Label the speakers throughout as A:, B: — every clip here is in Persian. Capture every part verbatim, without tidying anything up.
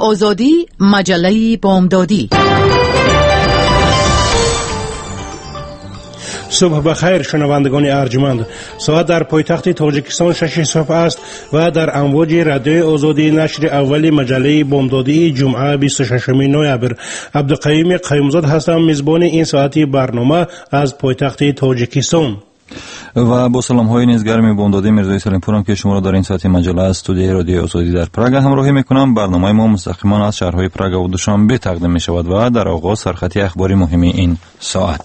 A: آزادی، مجله بامدادی.
B: صبح بخیر شنوندگان ارجمند. ساعت در پایتخت تاجیکستان شش صبح است و در امواج رادیو آزادی نشر اولی مجله بامدادی جمعه بیست و ششم نوامبر. عبدالقیوم قیومزاد هستم، میزبان این ساعتی برنامه از پایتخت تاجیکستان.
C: و با سلام های نیز گرم بامدادی میرزای سلیمپورم که شما را در این ساعت مجله از استودیوی رادیو آزادی در پراگ همراهی میکنم. برنامه ما مستقیما از شهرهای پراگ و دوشانبه تقدیم می شود و در آغاز سرخطی اخباری مهمی این ساعت.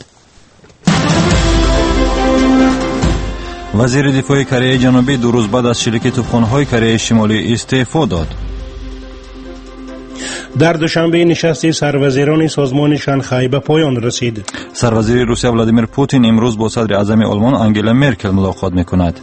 C: وزیر دفاع کره جنوبی دو روز بعد از شلیک توپخانه‌های کره شمالی استعفا داد.
B: در دوشنبه نشست سروزیران سازمان شانگهای به پایان رسید.
C: سروزیر روسیه ولادیمیر پوتین امروز با صدر اعظم آلمان آنگلا مرکل ملاقات می‌کند.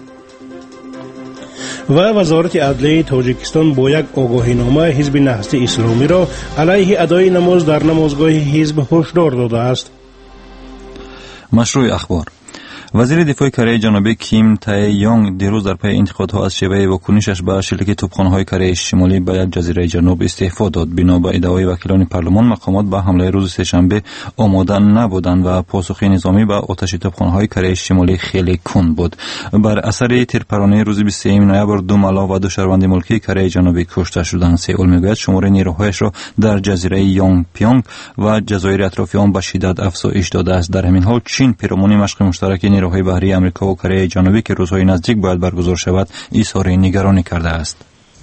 B: و وزارت عدلیه تاجیکستان با یک آگاهینامه حزب نهضت اسلامی را علیه ادای نماز در نمازگاه حزب هشدار داده است.
C: مشروع اخبار. وزیر دفاع کره جنوبی کیم تای یونگ دیروز در پی انتقادها از شیوه واکنشش به شلیک توپخانه‌های کره شمالی به یک جزیره جنوب استعفا داد. بنا به ادعای وکیلان پارلمان، مقامات به حمله روز سه‌شنبه آماده نبودند و پاسخ نظامی به آتش توپخانه‌های کره شمالی خیلی کند بود. بر اثر تیرپرانی روز بیست و سوم نوامبر دو ملا و دو شهروند ملکی کره جنوبی کشته شدند. سئول میگوید شمار نیروهایش را در جزیره یونگ پیونگ و جزایر اطراف آن به شدت افزایش داده است. در همین حال چین پیرامون مشق مشترک نیروهای بحری آمریکا و کره جنوبی که روزهای نزدیک باید برگزار شود اظهار نگرانی کرده است.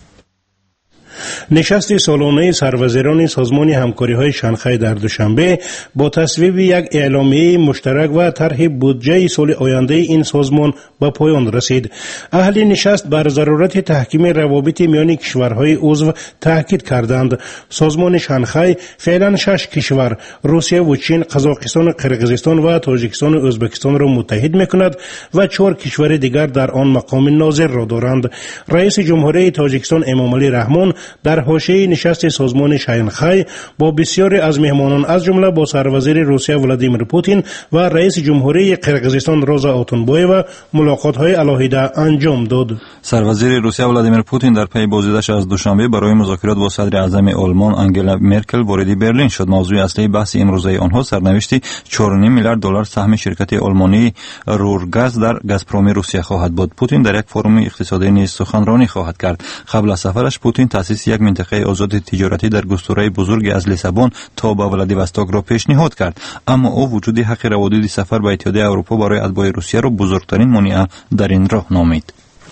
B: نشست سالانه سروزیران سازمان همکاری‌های شانگهای در دوشنبه با تصویب یک اعلامیه مشترک و طرح بودجه سال آینده این سازمان به پایان رسید. اهل نشست بر ضرورت تحکیم روابط میان کشورهای عضو تاکید کردند. سازمان شانگهای فعلا شش کشور روسیه و چین، قزاقستان، قرقیزستان و تاجیکستان و ازبکستان را متحد می‌کند و چهار کشور دیگر در آن مقام ناظر را دارند. رئیس جمهوری تاجیکستان امامعلی رحمان در حاشیه نشست سازمان شانگهای با بسیاری از مهمانان از جمله با سروزیر روسیه ولادیمیر پوتین و رئیس جمهوری قرقیزستان روزا اوتونبایوا ملاقات‌های علاهیده انجام داد.
C: سروزیر روسیه ولادیمیر پوتین در پی بازدیدش از دوشنبه برای مذاکرات با صدر اعظم آلمان آنگلا مرکل وارد برلین شد. موضوع اصلی بحث امروزه آنها سرنوشت چهار و نیم میلیارد دلار سهم شرکت آلمانی رورگاز در گازپروم روسیه خواهد بود. پوتین در یک فروم اقتصادی نیز سخنرانی خواهد کرد. قبل از سفرش پوتین تأسیس یک منطقه آزاد تجارتی در گستره بزرگ از لیسابون تا به ولادیواستوک را پیشنهاد کرد، اما او وجود حق روادید سفر به اتحادیه اروپا برای اتباع روسیه را بزرگترین مانع در این راه نامید.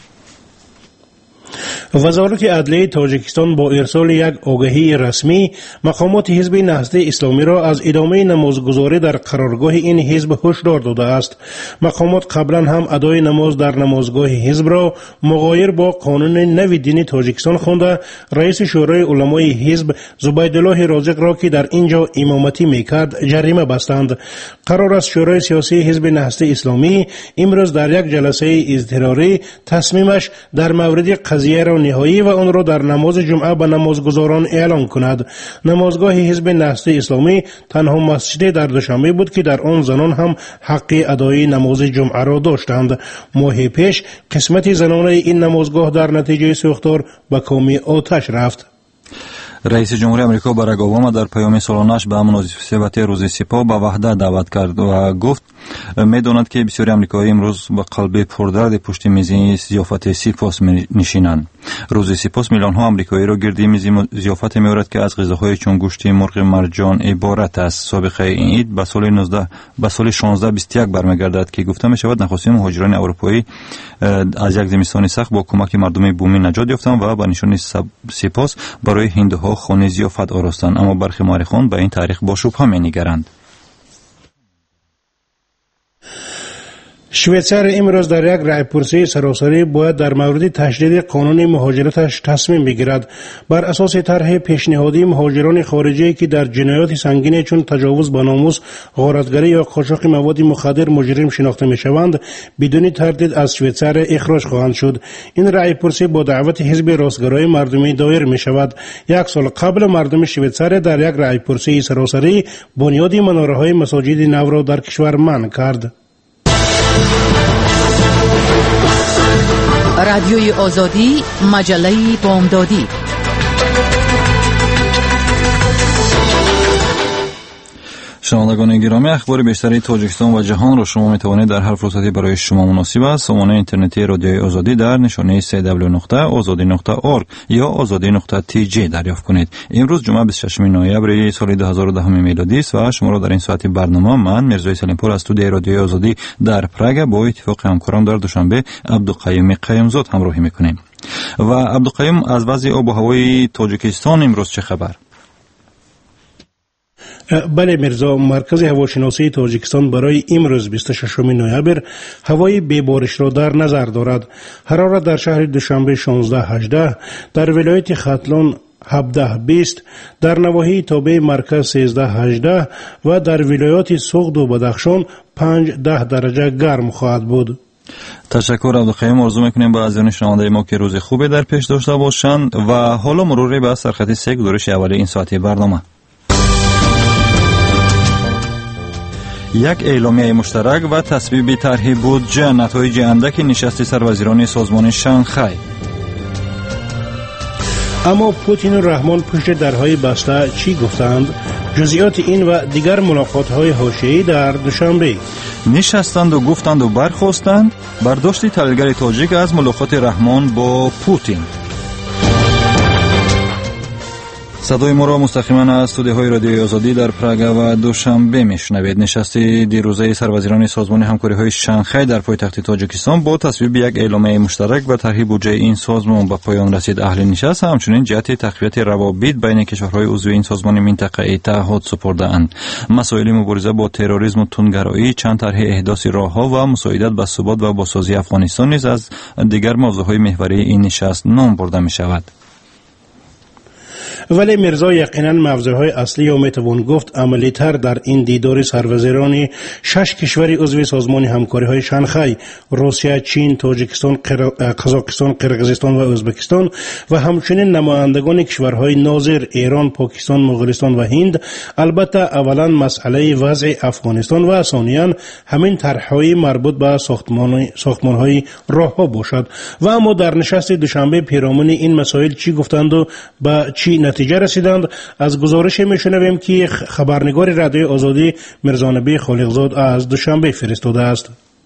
B: وزارت عدلیه تاجیکستان با ارسال یک آگهی رسمی مقامات حزب نهضت اسلامی را از ادامه نمازگزاری در قرارگاه این حزب هشدار داده است. مقامات قبلا هم ادای نماز در نمازگاه حزب را مغایر با قانون نو دینی تاجیکستان خوانده رئیس شورای علمای حزب زبیدالله رازق را که در اینجا امامتی میکرد جریمه بستند. قرار است شورای سیاسی حزب نهضت اسلامی امروز در یک جلسه اضطراری تصمیمش در مورد قضیه را نهایی و آن را در نماز جمعه به نمازگزاران اعلان کند. نمازگاه حزب نهضت اسلامی تنها مسجد در دوشنبه بود که در آن زنان هم حق ادای نماز جمعه را داشتند. ماه پیش قسمت زنانه این نمازگاه در نتیجه سوختار به کام آتش رفت.
C: رئیس جمهوری آمریکا باراک اوباما در پیام سالانه‌اش به مناسبت روز سپاه به وحدت دعوت کرد و گفت می‌داند که بسیاری آمریکایی امروز با قلب پردرد پشت میز ضیافت سپاس نشینند. روز سپاس میلیون‌ها آمریکایی را گرد میز ضیافت می‌آورد که از غذاهای چون گوشت مرغ مرجان عبارت است. سابقه این عید به سال نوزده به سال شانزده بیست و یک برمیگردد که گفته می‌شود نخستین مهاجران اروپایی از یک زمستان سخت با کمک مردم بومی نجات یافتند و به نشان سپاس برای هندوها خانه ضیافت آراستند، اما برخی مورخان به این تاریخ با شبهه می‌نگرند.
B: شویتزر امروز در یک رأی‌پرسی سراسری باید در مورد تشدید قانون مهاجرتش تصمیم بگیرد. بر اساس طرح پیشنهادی مهاجران خارجی که در جنایات سنگین چون تجاوز به ناموس، غارتگری یا قاچاق مواد مخدر مجرم شناخته میشوند بدون تردید از شویتزر اخراج خواهند شد. این رأی‌پرسی با دعوت حزب راستگرای مردمی دایر می شود. یک سال قبل مردم شویتزر در یک رأی‌پرسی سراسری بنیاد مناره‌های مساجد نو را در کشور منع کرد.
A: رادیوی آزادی، مجله بامدادی.
C: شنوندگان گرامی، اخبار بیشتری تاجیکستان و جهان را شما میتوانید در هر فرصتی برای شما مناسب است سامانه اینترنتی رادیوی آزادی در نشانه سه دبلیو نقطه آزادی نقطه اورگ یا آزادی نقطه تی جی دریافت کنید. امروز جمعه بیست و ششم نوامبر سال دو هزار و ده میلادی است و شما را در این ساعت برنامه من میرزا سلیمپور از استودیوی رادیوی آزادی در پراگ با اتفاق همکاران در دوشنبه عبدالقیوم قیومزاد همراهی میکنیم. و عبدالقیوم، از وضع آب و هوای تاجیکستان امروز چه خبر؟
B: بله میرزا، مرکز هواشناسی تاجیکستان برای امروز بیست و ششم نوامبر هوای بی‌بارش را در نظر دارد. حرارت در شهر دوشنبه شانزده هجده، در ولایت ختلان هفده بیست، در نواحی تابع مرکز سیزده هجده و در ولایات سغد و بدخشان پنج ده درجه گرم خواهد بود.
C: تشکر عبدالقیوم. آرزو میکنیم با عزیزان شنونده ما که روز خوبی در پیش داشته باشند و حالا مروری به سرخط سه گزارش اولیه این ساعتی برنامه. یک اعلامیه مشترک و تصویب طرح بودجه، نتایج اندک نشست سروزیران سازمان شانگهای.
B: اما پوتین و رحمان پشت درهای بسته چی گفتند؟ جزئیات این و دیگر ملاقات‌های حاشیه‌ای در دوشنبه.
C: نشستند و گفتند و برخواستند. برداشت تحلیلگر تاجیک از ملاقات رحمان با پوتین. صدای ما را مستقیما از استودیوهای رادیوی آزادی در پراگ و دوشنبه میشنوید. نشست دیروزه سروزیران سازمان همکاری‌های شانگهای در پایتخت تاجیکستان با تصویب یک اعلامیه مشترک و طرح بودجه این سازمان به پایان رسید. اهل نشست همچنین جهت تقویت روابط بین کشورهای عضو این سازمان منطقه اتحاد سپرده‌اند. مسائل مبارزه با تروریسم و تندگرایی، چند طرح احداث راهها و مساعدت به ثبات و بازسازی افغانستان نیز از دیگر موضوعهای محوری این نشست نام برده می‌شود.
B: ولی میرزا یقینا موضوعهای اصلی و میتوان گفت عملی تر در این دیدار سروزیران شش کشور عضو سازمان همکاری های شانگهای، روسیه، چین، تاجیکستان، قزاقستان، قرقیزستان و ازبکستان و همچنین نمایندگان کشورهای ناظر ایران، پاکستان، مغولستان و هند، البته اولا مسئله وضع افغانستان و ثانیاً همین طرحهای مربوط به ساختمان ساختمانهای راهها باشد. و اما در نشست دوشنبه پیرامون این مسائل چی گفتند و به چی نتیجه رسیدند؟ از گزارش میشنویم که خبرنگار رادیوی آزادی میرزا نبی خالقزاد از دوشنبه فرستاده است.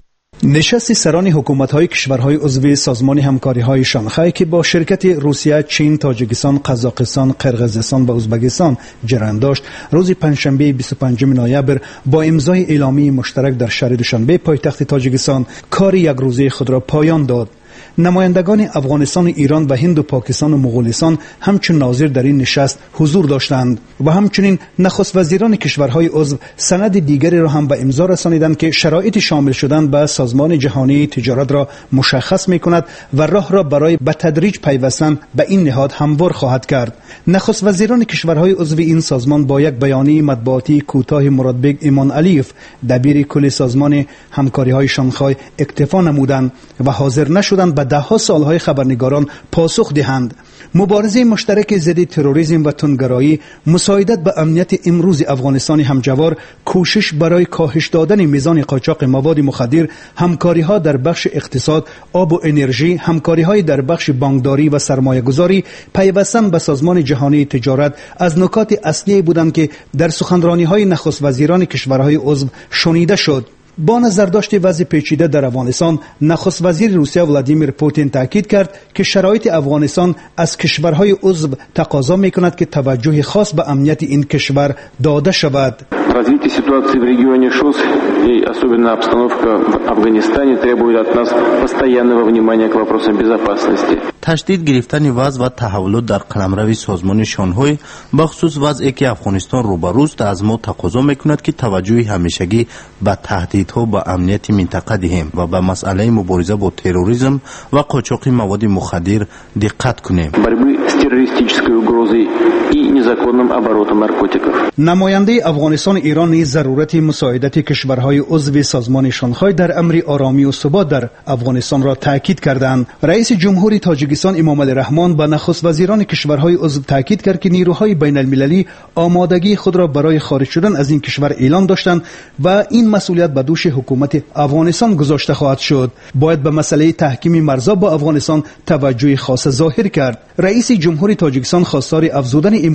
D: نشست سران حکومت‌های کشورهای عضو سازمان همکاری‌های شانگهای که با شرکت روسیه، چین، تاجیکستان، قزاقستان، قرقیزستان و ازبکستان جریان داشت، روز پنجشنبه بیست و پنجم نوامبر با امضای اعلامیه مشترک در شهر دوشنبه پایتخت تاجیکستان کار یک روزه خود را پایان داد. نمایندگان افغانستان، ایران و هند و پاکستان و مغولستان همچون ناظر در این نشست حضور داشتند و همچنین نخست وزیران کشورهای عضو سند دیگری را هم به امضا رسانیدند که شرایط شامل شدن به سازمان جهانی تجارت را مشخص می‌کند و راه را برای به تدریج پیوستن به این نهاد هموار خواهد کرد. نخست وزیران کشورهای عضو این سازمان با یک بیانیه مطبوعاتی کوتاه مرادبگ ایمان علیف، دبیر کل سازمان همکاری‌های شانگهای، اکتفا نمودند و حاضر نشدند به ده ها سالهای خبرنگاران پاسخ دهند. مبارزه مشترک ضد تروریسم و تندگرایی، مساعدت به امنیت امروز افغانستان همجوار، کوشش برای کاهش دادن میزان قاچاق مواد مخدر، همکاری‌ها در بخش اقتصاد، آب و انرژی، همکاری‌های در بخش بانکداری و سرمایه‌گذاری، پیوستن به سازمان جهانی تجارت از نکات اصلی بودند که در سخنرانی‌های نخست وزیران کشورهای عضو شنیده شد. با نظر داشت وضع پیچیده در افغانستان، نخست وزیر روسیه ولادیمیر پوتین تاکید کرد که شرایط افغانستان از کشورهای عضو تقاضا می‌کند که توجه خاص به امنیت این کشور داده شود.
E: Развитие ситуации в регионе ШОС и особенно обстановка в Афганистане требует от нас постоянного внимания к вопросам безопасности.
F: تشدید گرفتن وضع و تحولات در قلمرو سازمان شانگهای به خصوص وضعی که افغانستان روبروست از ما تقاضا میکند که توجه همیشگی به تهدیدها به امنیت منطقه دهیم و به مسئله مبارزه با تروریسم و قاچاق مواد مخدر دقت کنیم.
E: борьбы с террористической угрозой и незаконным оборотом наркотиков.
D: نماینده افغانستان ایران نیز ضرورت مساعدت کشورهای عضو سازمان شانگهای در امر آرامی و ثبات در افغانستان را تاکید کردند. رئیس جمهوری تاجیکستان امام علی رحمان به نخست وزیران کشورهای عضو تاکید کرد که نیروهای بین المللی آمادگی خود را برای خارج شدن از این کشور اعلام داشتند و این مسئولیت به دوش حکومت افغانستان گذاشته خواهد شد. باید به مسئله تحکیم مرزها با افغانستان توجه خاص ظاهر کرد. رئیس جمهوری تاجیکستان خواستار افزودن امکانات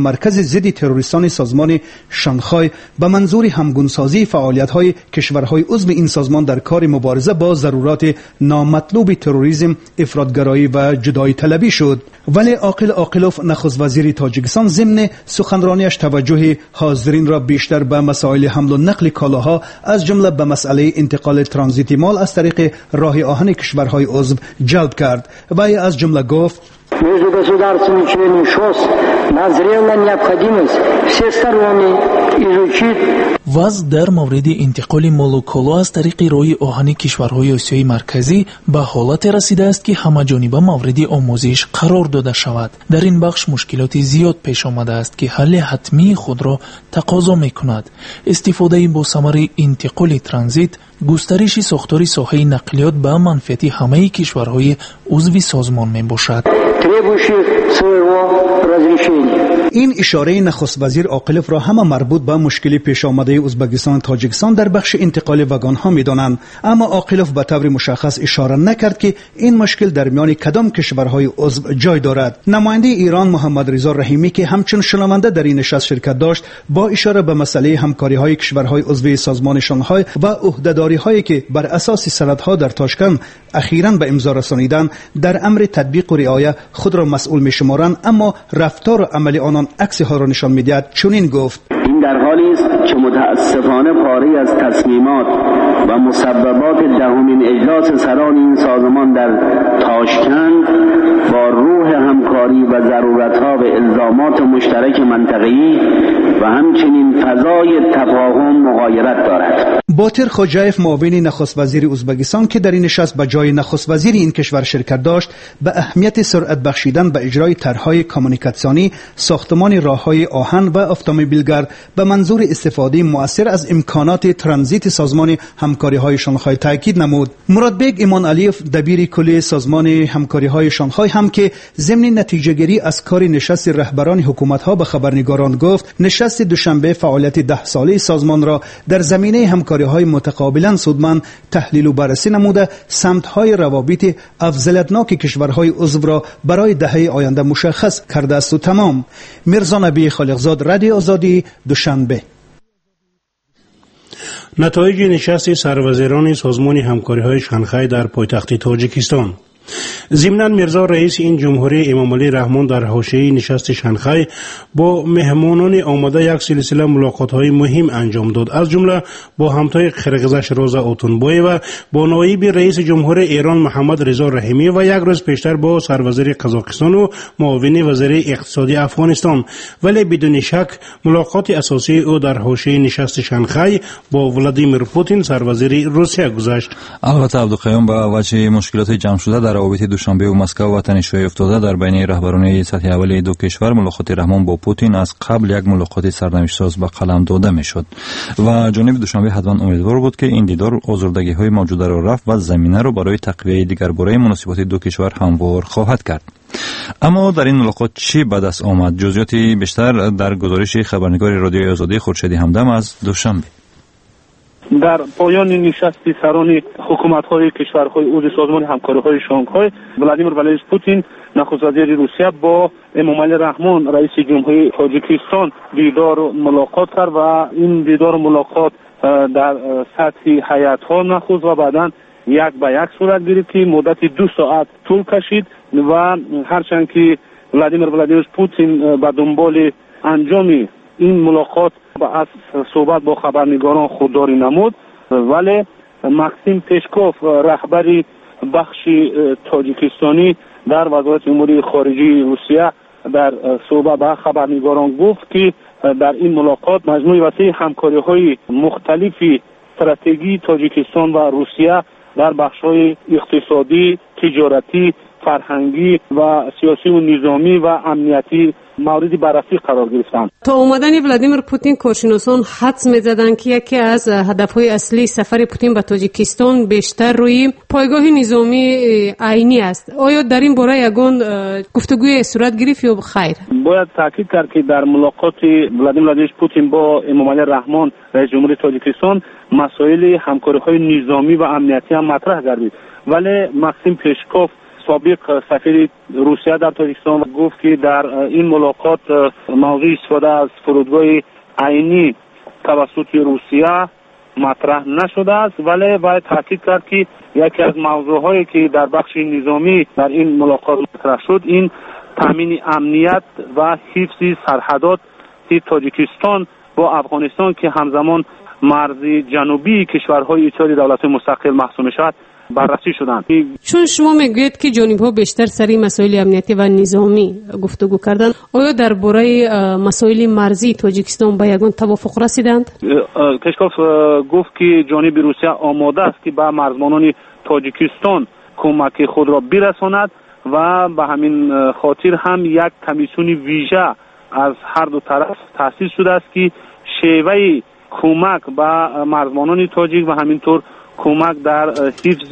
D: مرکز ضد تروریستان سازمان شانگهای به منظور همگونسازی فعالیت‌های کشورهای عضو این سازمان در کار مبارزه با ضرورات نامطلوب تروریسم، افراطگرایی و جدایی طلبی شد. ولی عاقل عاقلوف نخست وزیر تاجیکستان ضمن سخنرانیش توجه حاضرین را بیشتر به مسائل حمل و نقل کالاها از جمله به مسئله انتقال ترانزیت مال از طریق راه آهن کشورهای عضو جلب کرد و از جمله گفت
G: Между государствами членами ШОС назрела необходимость всесторонне изучить
H: ваз дар мавриди интиқоли молу коло аз тариқи роҳи оҳани кишварҳои осиёи марказӣ ба ҳолате расидааст ки ҳамаҷониба мавриди омӯзиш қарор дода шавад. дар ин бахш мушкилоти зиёд пеш омадааст ки ҳалли ҳатмии худро тақозо мекунад. истифодаи босамари интиқоли транзит, густариши сохтори соҳаи нақлиёт ба манфиати ҳамаи кишварҳои узви созмон мебошад.
D: این اشاره نخست وزیر عاقلوف را همه مربوط به مشکل پیش آمده ازبکستان و تاجیکستان در بخش انتقال واگن ها می‌دانند، اما عاقلوف به طور مشخص اشاره نکرد که این مشکل در میان کدام کشورهای عضو جای دارد. نماینده ایران محمد رضا رحیمی که همچون شنونده در این نشست شرکت داشت، با اشاره به مسئله همکاری‌های کشورهای عضو سازمان شانگهای و عهده‌داری‌هایی که بر اساس سندها در تاشکند اخیراً به امضا رسانیدند، در امر تطبیق و رعایت خود را مسئول می‌شمارند، اما رفتار و عمل آنان عکس ها را نشان می‌دهد. چنین گفت:
I: این در حالی است که متاسفانه پاره از تصمیمات و مسببات دهمین اجلاس سران این سازمان در تاشکند با روح همکاری و ضرورت‌ها و الزامات مشترک منطقه‌ای و همچنین فضای تفاهم مغایرت دارد.
D: باطر خوجایف معاون نخست وزیر ازبکستان که در این نشست به جای نخست وزیر این کشور شرکت داشت، به اهمیت سرعت بخشیدن به اجرای طرح‌های کمیونیکاسیونی، ساختمان راه‌های آهن و اتومبیلگرد به منظور استفاده مؤثر از امکانات ترانزیت سازمان همکاری‌های شانگهای تاکید نمود. مرادبگ ایمان علیف دبیر کلی سازمان همکاری‌های شانگهای هم که ضمن نتیجه‌گیری از کار نشست رهبران حکومت‌ها به خبرنگاران گفت، نشست دوشنبه فعالیت ده ساله سازمان را در زمینه همکاری‌های متقابلا سودمند تحلیل و بررسی نموده، سمت‌های روابط افضلیت‌ناک کشورهای عضو را برای دهه آینده مشخص کرده است و تمام. میرزا نبی خالقزاد، رادیو آزادی، دوشنبه.
B: نتایج نشست سروزیران سازمان همکاری‌های شانگهای در پایتخت تاجیکستان. ضمناً میرزا رئیس این جمهوری امام علی رحمان در حاشیه نشست شانگهای با مهمانان آمده یک سلسله ملاقات‌های مهم انجام داد، از جمله با همتای قرغیزش روزا اوتونبای و با نایب رئیس جمهور ایران محمد رضا رحیمی و یک روز پیشتر با سروزیر قزاقستان و معاون وزیر اقتصادی افغانستان. ولی بدون شک ملاقات اساسی او در حاشیه نشست شانگهای با ولادیمیر پوتین سروزیر روسیه گذشت.
C: البته عبدالقیوم با وجه مشکلات جمع شده در روابط دوشنبه و مسکو و تنش‌های افتاده در بین رهبران سطح اول دو کشور، ملاقات رحمان با پوتین از قبل یک ملاقات سرنوشت‌ساز به قلم داده میشد و جانب دوشنبه حتما امیدوار بود که این دیدار آزردگی‌های موجوده را رفع و زمینه را برای تقویت دیگرگونه مناسبات دو کشور هموار خواهد کرد. اما در این ملاقات چی به دست آمد؟ جزئیاتی بیشتر در گزارش خبرنگار رادیوی آزادی خورشیدی همدم از دوشنبه.
J: در پایان نشست سران حکومت‌های کشورهای عضو سازمان همکاری‌های شانگهای، ولادیمیر ولادیمیرویچ پوتین نخست وزیر روسیه با امام علی رحمان رئیس جمهوری تاجیکستان دیدار و ملاقات کرد و این دیدار و ملاقات در سطح هیئت‌ها نخست و بعداً یک به یک صورت گرفت که مدت دو ساعت طول کشید و هرچند که ولادیمیر ولادیمیرویچ پوتین به دنبال انجام این ملاقات با از صحبت با خبرنگاران خودداری نمود، ولی ماکسیم پشکوف رهبر بخش تاجیکستانی در وزارت امور خارجه روسیه در صحبت با خبرنگاران گفت که در این ملاقات مجموعه وسیع همکاری‌های مختلفی استراتژی تاجیکستان و روسیه در بخش‌های اقتصادی، تجارتی، فرهنگی و سیاسی و نظامی و امنیتی مورد بررسی قرار گرفتند.
K: تا اومدن ولادیمیر پوتین کارشناسان حدس می‌زدند که یکی از هدف‌های اصلی سفر پوتین به تاجیکستان بیشتر روی پایگاه نظامی عینی است. آیا در این باره یگان گفتگوی صورت گرفت یا خیر؟
J: باید تاکید کرد که در ملاقات ولادیمیر ولادیمیرویچ پوتین با امام علی رحمان رئیس جمهوری تاجیکستان مسائل همکاری‌های نظامی و امنیتی هم مطرح گردید، ولی ماکسیم پشکوف سابق سفیر روسیه در تاجیکستان گفت که در این ملاقات موضوع استفاده از فرودگاه عینی توسط روسیه مطرح نشده است، ولی باید تاکید کرد که یکی از موضوعهایی که در بخش نظامی در این ملاقات مطرح شد این تامین امنیت و حفظ سرحدات تاجیکستان با افغانستان که همزمان مرز جنوبی کشورهای ایتالی دولت مستقل محسوب می‌شود بررسی شدند.
K: چون شما میگویید که جانب‌ها بیشتر سری مسائل امنیتی و نظامی گفتگو کردند، آیا درباره مسائل مرزی تاجیکستان به یگان توافق رسیدند؟
J: کشکاف گفت که جانب روسیه آماده است که به مرزبانان تاجیکستان کمک خود را برساند و به همین خاطر هم یک کمیسیون ویژه از هر دو طرف تأسیس شده است که شیوه کمک به مرزبانان تاجیک و همینطور کمک در حفظ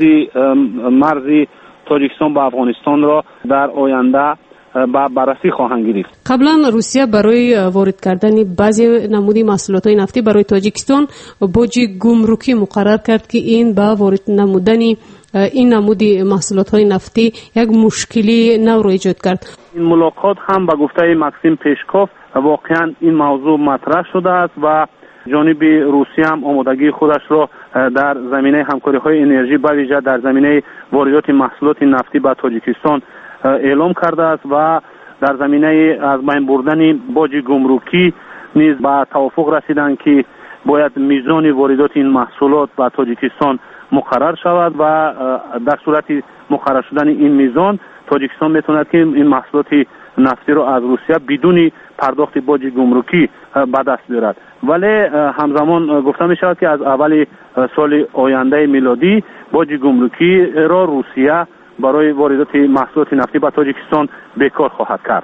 J: مرز تاجیکستان با افغانستان را در آینده با بررسی خواهند گرفت.
K: قبلا روسیه برای وارد کردن بعضی نمودی محصولات نفتی برای تاجیکستان باج گمرکی مقرر کرد که این با وارد نمودن این نمودی محصولات نفتی یک مشکلی نو را ایجاد کرد.
J: این ملاقات هم به گفته مکسیم پیشکوف واقعا این موضوع مطرح شده است و جانب روسیه هم آمادگی خودش را در زمینه همکاری‌های انرژی به ویژه در زمینه واردات محصولات نفتی به تاجیکستان اعلام کرده است و در زمینه از بین بردن باج گمرکی نیز به توافق رسیدند که باید میزان واردات این محصولات به تاجیکستان مقرر شود و در صورت مقرر شدن این میزان تاجیکستان میتواند که این محصولات نفتی را از روسیه بدون پرداخت باج گمرکی به دست بیارد. ولی همزمان گفته می شود که از اول سال آینده میلادی باج گمرکی را روسیه برای واردات محصولات نفتی به تاجیکستان بیکار خواهد کرد.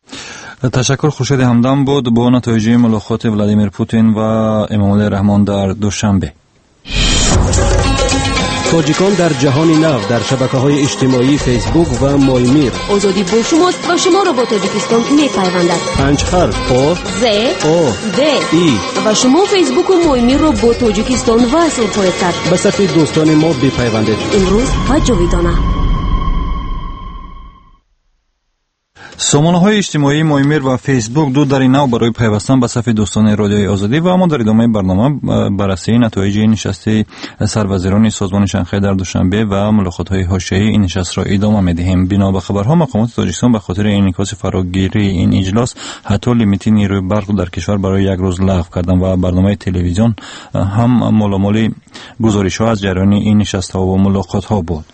C: تشکر. خورشید همدم بود با نتایج ملاقات ولادیمیر پوتین و امامالله رحمان در دوشنبه.
L: تاجیکان در جهان نو در شبکه‌های اجتماعی فیسبوک و مایمیر.
M: آزادی با شماست و شما را با تاجیکستان می‌پیوندد.
L: پنج حرف آ
M: ز
L: او
M: د
L: ای
M: و شما فیسبوک و مایمیر را با تاجیکستان وصل خواهید کرد.
L: به صف دوستان ما بپیوندید.
M: امروز و جاویدانه.
C: سامانه‌های اجتماعی مایمیر و فیسبوک دو دری نو برای پیوستن به صف دوستان رادیوی آزادی و ما در ادامه برنامه بررسی نتایج نشست سروزیران سازمان شانگهای در دوشنبه و ملاقات‌های حاشیه‌ای این نشست را ادامه می‌دهیم. بنا به خبرها مقامات تاجیکستان به خاطر انعکاس فراگیری این اجلاس حتی لیمیت نیروی برق در کشور برای یک روز لغو کردند و برنامه تلویزیون هم مالامال گزارش‌ها از جریان این نشست‌ها و ملاقات‌ها بود.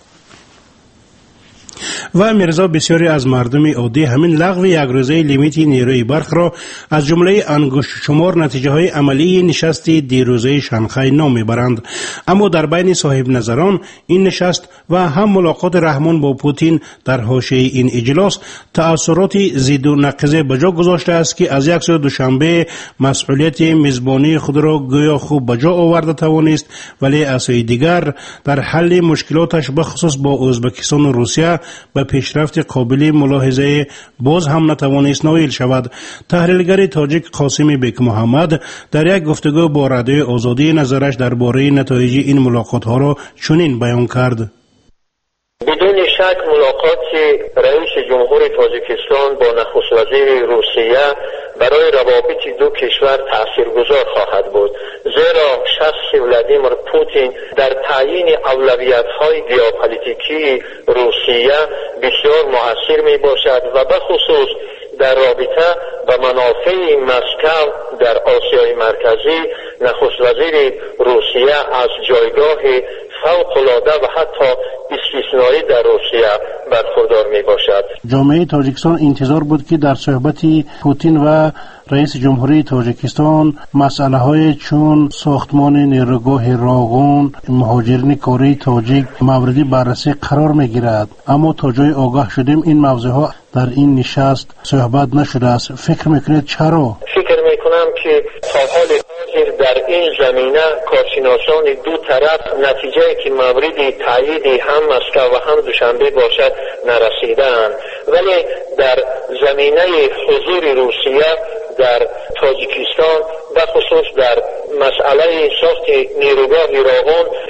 B: و میرزا بسیاری از مردم عادی همین لغو یک روزه لیمیت نیروی برق را از جمله انگشت شمار نتیجه های عملی نشست دیروزه شانگهای نام میبرند. اما در بین صاحب نظران این نشست و هم ملاقات رحمان با پوتین در حاشیه این اجلاس تأثیرات زید و نقیض بجا گذاشته است که از یک سو دوشنبه مسئولیت میزبانی خود را گویا خوب بجا آورده توانست، ولی از سوی دیگر در حل مشکلاتش بخصوص با ازبکستان و روسیه به پیشرفت قابل ملاحظه باز هم نتوانست نائل شود. تحلیلگر تاجیک قاسم بیک محمد در یک گفتگو با رادیوی آزادی نظرش درباره نتایج این ملاقات ها را چنین بیان کرد:
N: بدون شک ملاقات رئیس جمهور تاجیکستان با نخست وزیر روسیه برای روابط دو کشور تاثیرگذار خواهد بود، زیرا شخص ولادیمیر پوتین در تعیین اولویت‌های ژئوپلیتیکی روسیه بسیار مؤثر می باشد و به خصوص در رابطه با منافع مسکو در آسیای مرکزی نخست وزیر روسیه از جایگاه فوق‌العاده و حتی استثنایی در روسیه برخوردار می باشد.
B: جامعه تاجیکستان انتظار بود که در صحبت پوتین و رئیس جمهوری تاجیکستان مسئله های چون ساختمان نیروگاه راغون، مهاجرین کاری تاجیک مورد بررسی قرار می گیرد، اما تا جای آگاه شدیم این موضوع ها در این نشست صحبت نشده است. فکر میکنید چرا؟
N: فکر میکنم که تا حال حاضر در این زمینه کارشناسان دو طرف نتیجه که مورد تایید هم مسکو و هم دوشنبه باشد نرسیدند، ولی در زمینه حضور روسیه در تاجیکستان و خصوص در مسئله ساخت نیروگاه راغون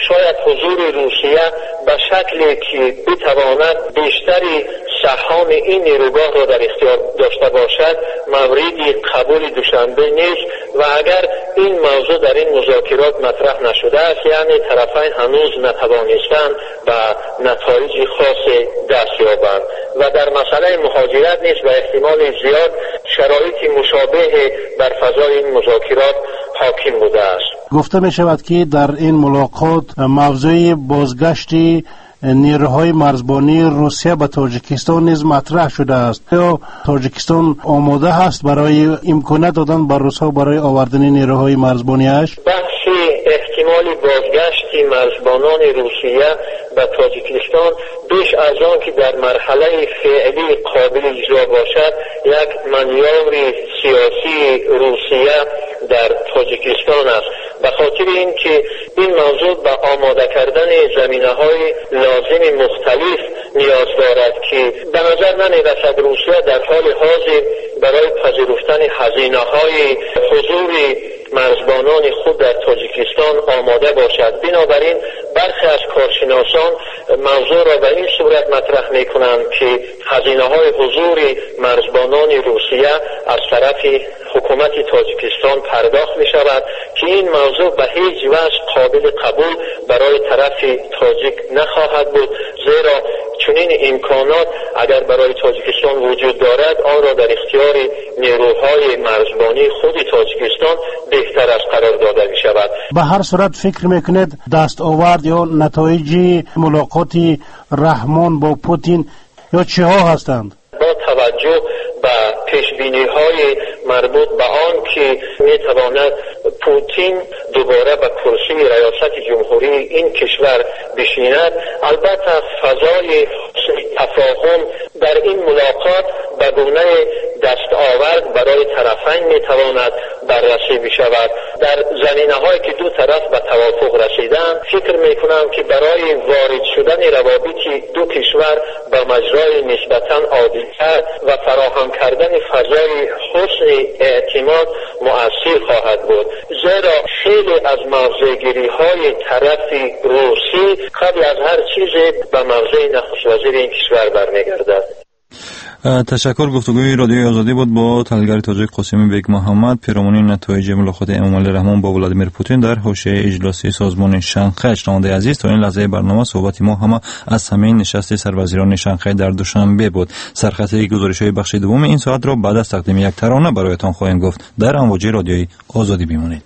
N: شاید حضور روسیه به شکلی که بتواند بیشتری سهام این نیروگاه را در اختیار داشته باشد موردی قبول دوشنبه نیست و اگر این موضوع در این مذاکرات مطرح نشده است یعنی طرفین هنوز نتوانستند به نتایج خاص دست یابند و در مسئله مهاجرت نیز به احتمال زیاد شرایط مشابه بر فضای این مذاکرات حاکم بوده است.
B: گفته می شود که در این ملاقات موضوع بازگشت نیروهای مرزبانی روسیه به تاجیکستان نیز مطرح شده است. یا تاجیکستان آماده است برای امکانات دادن بر روس‌ها برای آوردن نیروهای مرزبانیش؟
N: بحث احتمال بازگشت مرزبانان روسیه به تاجیکستان بیش از آن که در مرحله فعلی قابل اجرا باشد یک مانور سیاسی روسیه در تاجیکستان است. به خاطر اینکه این موضوع به آماده کردن زمینه‌های لازم مختلف نیاز دارد که به نظر نمی‌رسد روسیه در حال حاضر برای پذیرفتن هزینه‌های حضور مرزبانان خود در تاجیکستان آماده باشد. بنابراین برخی از کارشناسان موضوع را به این صورت مطرح می‌کنند که هزینه‌های حضور مرزبانان روسیه از طرف حکومت تاجیکستان پرداخت می‌شود که این موضوع به هیچ وجه قابل قبول برای طرف تاجیک نخواهد بود، زیرا چنین امکانات اگر برای تاجیکستان وجود دارد آن را در اختیار نیروهای مرزبانی خود تاجیکستان بهتر از قرار داده می شود.
B: به هر صورت فکر میکنید دستاورد یا نتایج ملاقات رحمان با پوتین یا چه ها هستند؟
N: با توجه به پیشبینی های مربوط به آن که می تواند پوتین دوباره به کرسی ریاست جمهوری این کشور بشیند، البته فضای تفاهم در این ملاقات به گونه دستاورد برای طرفین می تواند بررسی بشود. در زمینه هایی که دو طرف به توافق رسیدند فکر می کنم که برای وارد شدن روابط دو کشور به مجرای نسبتا عادل‌تر و فراهم کردن فضای حسن اعتماد مؤثر خواهد بود، زیرا خیلی از موضع‌گیری های طرف روسی قبل از هر چیز به موضع نخست وزیر این کشور برمیگردد.
C: تشکر. گفتگوی رادیوی آزادی بود با تحلیلگر تاجیک قاسمی بیگ محمد پیرامون نتایج ملاقات امامعلی رحمان با ولادیمیر پوتین در حوزه اجلاسی سازمان شانگهای. شنونده عزیز، تا این لحظه برنامه صحبت ما همه از همین نشست سروزیران شانگهای در دوشنبه بود. سرخط گزارش‌های بخش دوم این ساعت را بعد از تقدیم یک ترانه برایتان خواهیم گفت. در امواج رادیوی آزادی بمانید.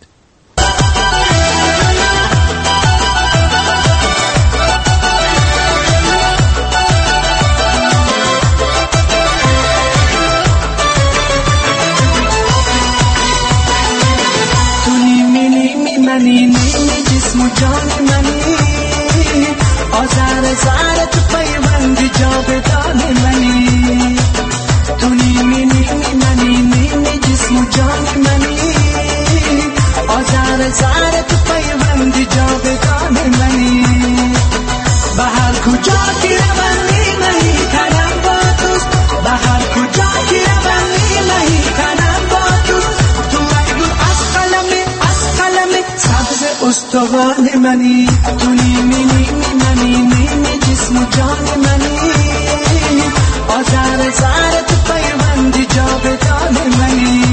O: منی نیمی جسم و جان منی آزار زار تو پیوند جاودان منی تو نیمی نیمی منی نیمی جسم و جان منی آزار زار تو پیوند جاودان منی به هر کجا که روانی منی کنم با دوست به هر کجا که روانی منی کنم با دوست تو ایگو از قلمی از قلمی سبز استوان منی تو نیمی نیمی منی نیمی جسم و جان منی آزار زار تو پیوندی جاودان منی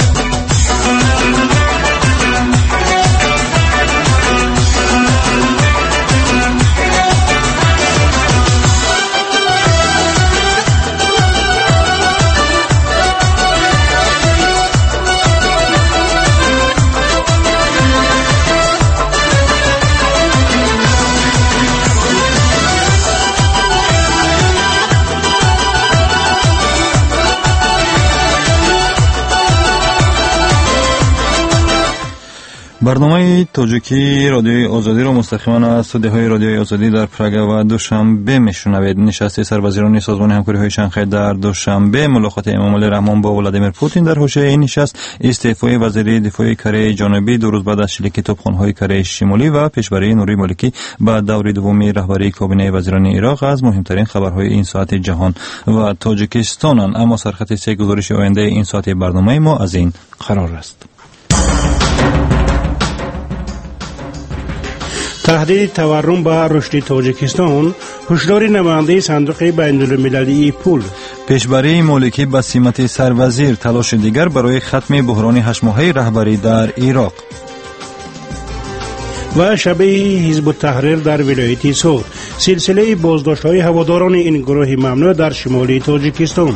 C: برنامه تاجیکی رادیوی آزادی را مستقیما از استودیوهای رادیوی آزادی در پراگ و دوشنبه میشنوید. نشست سروزیران سازمان همکاری های شانگهای در دوشنبه، ملاقات امامعلی رحمان با ولادیمیر پوتین. در حوزه این نشست استعفای وزیر دفاع کره جنوبی دو روز بعد از شلیک توپخانه‌های کره شمالی و پیشبری نوری مالکی به دور دوم رهبری کابینه وزیران عراق از مهمترین خبرهای این ساعت جهان و تاجیکستانند. اما سرخط سه گزارش آینده این ساعت برنامه ما از این قرار است.
B: تهدید تورم به رشد تاجیکستان، هشدار نماینده صندوق بین المللی پول.
C: پیشبری مالکی به سمت سروزیر، تلاش دیگر برای ختم بحران هشت ماهه رهبری در عراق.
B: و شبه حزب التحریر در ولایت سوت، سلسله بازداشت‌های هواداران این گروه ممنوع در شمال تاجیکستان.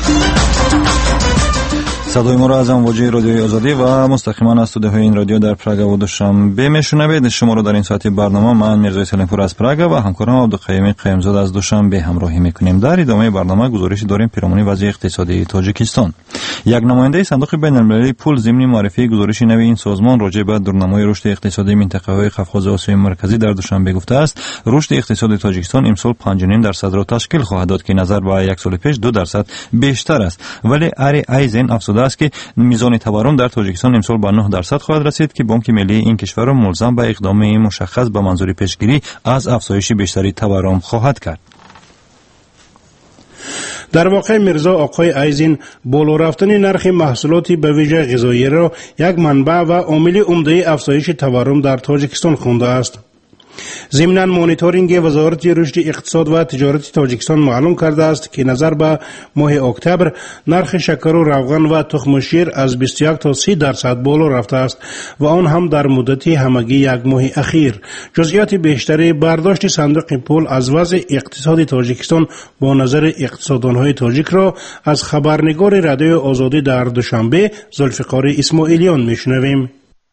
C: صدای ما را از امواج رادیوی آزادی و مستقیما از استودیوهای این رادیو در پراگ و دوشنبه میشنوید. شما را در این ساعت برنامه من میرزا سلیمپور از پراگ و همکارم عبدالقیوم قیمزاد از دوشنبه همراهی میکنیم. در ادامه برنامه گزارش داریم پیرامون وضع اقتصادی تاجیکستان. یک نماینده صندوق بین المللی پول ضمن معرفی گزارش نوی این سازمان راجع به دورنمای رشد اقتصادی منطقه‌های قفقاز آسیای مرکزی در دوشنبه گفته است رشد اقتصادی تاجیکستان امسال پنج و نیم درصد را تشکیل خواهد داد که نظر به یک سال پیش دو درصد بیشتر است. ولی اری ایزن افزوده است که میزان تورم در تاجیکستان امسال به نه درصد خواهد رسید که بانک ملی این کشور را ملزم به اقدام مشخص به منظور پیشگیری از افزایش بیشتری تورم خواهد کرد.
B: در واقع میرزا آقای ایزین بالا رفتن نرخ محصولات به ویژه غذایی را یک منبع و عامل عمده افزایش تورم در تاجیکستان خوانده است. ضمن مانیتورینگ وزارت رشد اقتصاد و تجارت تاجیکستان معلوم کرده است که نظر به ماه اکتبر نرخ شکر و روغن و تخم شیر از بیست و یک تا سی درصد بالا رفته است و آن هم در مدت همگی یک ماه اخیر. جزئیات بیشتری برداشت صندوق پول از وضع اقتصاد تاجیکستان با نظر اقتصاددانهای تاجیک را از خبرنگار رادیو آزادی در دوشنبه ذوالفقار اسماعیلیان میشنویم.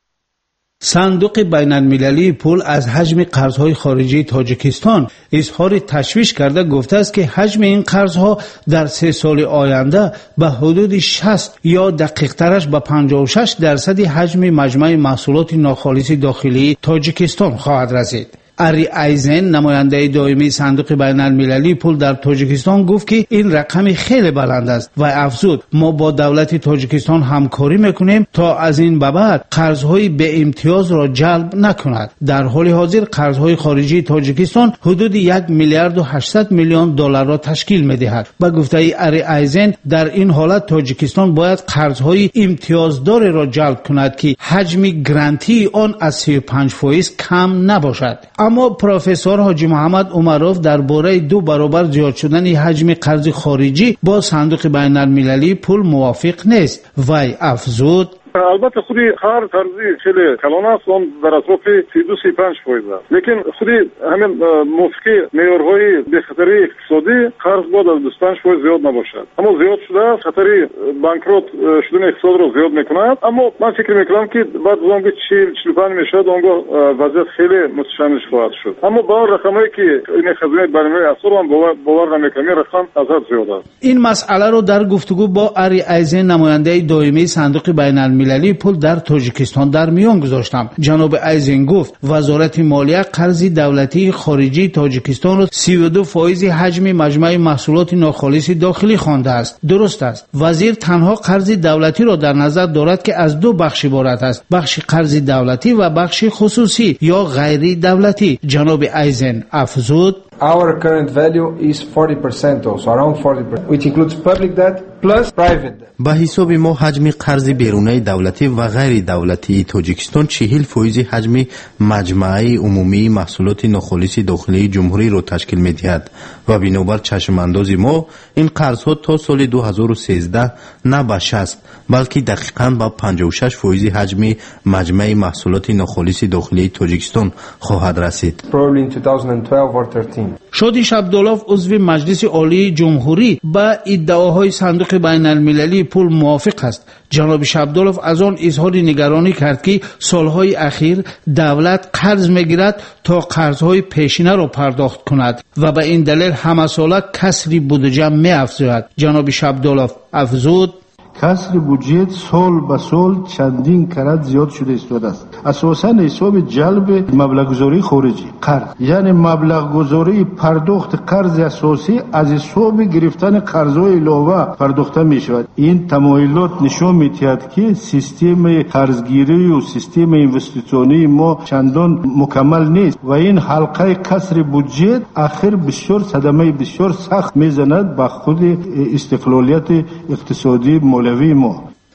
P: صندوق بین المللی پول از حجم قرضهای خارجی تاجیکستان اظهار تشویش کرده گفته است که حجم این قرضها در سه سال آینده به حدود شصت یا دقیق ترش به پنجاه و شش درصد حجم مجموع محصولات ناخالص داخلی تاجیکستان خواهد رسید. اری ایزن نماینده دائمی صندوق بین المللی پول در تاجیکستان گفت که این رقم خیلی بلند است و افزود ما با دولت تاجیکستان همکاری میکنیم تا از این به بعد قرضهای به امتیاز را جلب نکند. در حال حاضر قرضهای خارجی تاجیکستان حدود یک میلیارد و هشتصد میلیون دلار را تشکیل میدهد. با گفته اری ایزن در این حالت تاجیکستان باید قرضهای امتیازدار را جلب کند که حجم گرانتی آن از سی و پنج فیصد کم نباشد. اما پروفسور حاجی محمد عمروف درباره دو برابر زیاد شدن حجم قرض خارجی با صندوق بین المللی پول موافق نیست. وی افزود
Q: البته خودی هر قرضی خیلی کلان است اون در اطراف سی و دو سی و پنج فیصد است لیکن خودی همین موافقی معیارهای بخطری اقتصادی قرض باید از بیست و پنج فیصد زیاد نباشد. اما زیاد شده است خطری بانکروت شدن اقتصاد را زیاد میکند. اما من فکر میکنم که بعد از اونگاه چهل چهل و پنج میشد اونگاه وضعیت خیلی متشنج خواهد شد. اما با رقمایی که این خزینه برنامه اصل هم باور نمیکنم رقم از حد زیاد است.
P: این مسئله رو در گفتگو با اری ایزن نماینده دائمی صندوق بین المللی پول در تاجیکستان در میان گذاشتم. جناب ایزن گفت وزارت مالیه قرض دولتی خارجی تاجیکستان را سی و دو فیصد حجم مجموع محصولات ناخالص داخلی خوانده است. درست است. وزیر تنها قرض دولتی را در نظر دارد که از دو بخش عبارت است. بخش قرض دولتی و بخش خصوصی یا غیر دولتی. جناب ایزن افزود
R: Our current value is forty percent also, around forty percent, which includes public debt plus private debt.
F: به حساب ما حجم قرض بیرونی دولتی و غیر دولتی تاجیکستان چهل فیصد حجم مجموعه عمومی محصولات ناخالص داخلی جمهوری را تشکیل می‌دهد و بنابر چشم انداز ما این قرض‌ها تا سال دو هزار و سیزده نه به شصت بلکه دقیقاً به پنجاه و شش فیصد حجم مجموعه محصولات ناخالص داخلی تاجیکستان خواهد رسید.
R: Probably in twenty twelve or thirteen.
P: شادیش عبدالله عضو مجلس عالی جمهوری با ادعاهای صندوق بین المللی پول موافق است. جناب عبدالله از آن اظهار نگرانی کرد که سالهای اخیر دولت قرض میگیرد تا قرضهای پیشینه را پرداخت کند و به این دلیل همه ساله کسری بودجه می افزاید. جناب عبدالله افزود
S: کسر بودجه سال به سال چندین کرات زیاد شده ایستاده است. اساساً حساب جلب مبلغ گذاری خارجی قرض یعنی مبلغ گذاری پرداخت قرض اساسی از حساب گرفتن قرض‌های علاوه پرداخته می شود. این تمایلات نشان می‌دهد که سیستم قرضگیری و سیستم اینوستیسیونی ما چندان مکمل نیست و این حلقه کسر بودجه اخر بسیار صدمه بسیار سخت میزند به خود استقلالیت اقتصادی مولوی ما.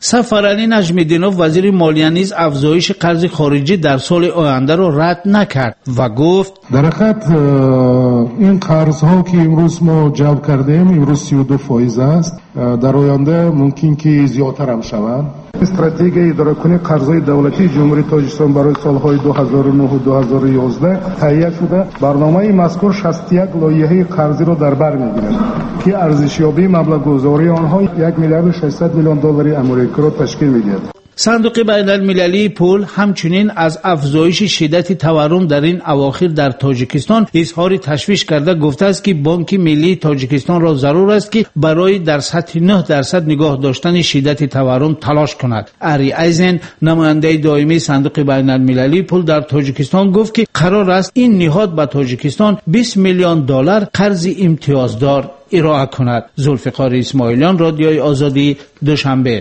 P: سفرعلی نجمیدینوف وزیر مالیه نیز افزایش قرض خارجی در سال آینده را رد نکرد و گفت
S: در حقیقت این قرض ها که امروز ما جلب کردیم امروز سی و دو فایز است، در آینده ممکن که زیادتر هم شوند. استراتژی اداره کنی قرضهای دولتی جمهوری تاجیکستان برای سالهای دو هزار و نه و دو هزار و یازده تهیه شده. برنامه مذکور شصت و یک لایحه قرضی را در بر میگیرد که ارزشیابی مبلغ گذاری آنها یک میلیارد و ششصد میلیون دلار آمریکا را تشکیل میدهد.
P: صندوق بین المللی پول همچنین از افزایش شدت تورم در این اواخر در تاجیکستان اظهار تشویش کرده گفته است که بانک ملی تاجیکستان را ضرور است که برای در سطح نه درصد نگاه داشتن شدت تورم تلاش کند. اری ایزن نماینده دائمی صندوق بین المللی پول در تاجیکستان گفت که قرار است این نهاد به تاجیکستان بیست میلیون دلار قرض امتیازدار ارائه کند. ذوالفقار اسماعیلیان، رادیوی آزادی، دوشنبه.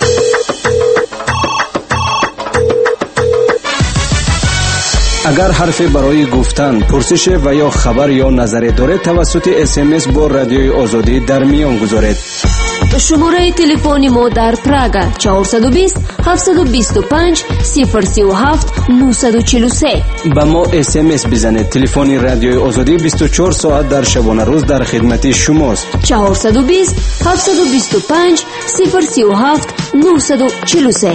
L: اگر حرفی برای گفتن، پرسش و یا خبر یا نظری دارید توسط اس ام اس با رادیوی آزادی در میان گذارید.
M: شماره تلفن ما در پراگا چهارصد و بیست هفتصد و بیست و پنج صفر سی و هفت نهصد و چهل و سه.
L: با ما اس ام اس بزنید. تلفن رادیوی آزادی بیست و چهار ساعت در شبانه روز در خدمت شماست.
M: چهارصد و بیست هفتصد و بیست و پنج صفر سی و هفت نهصد و چهل و سه.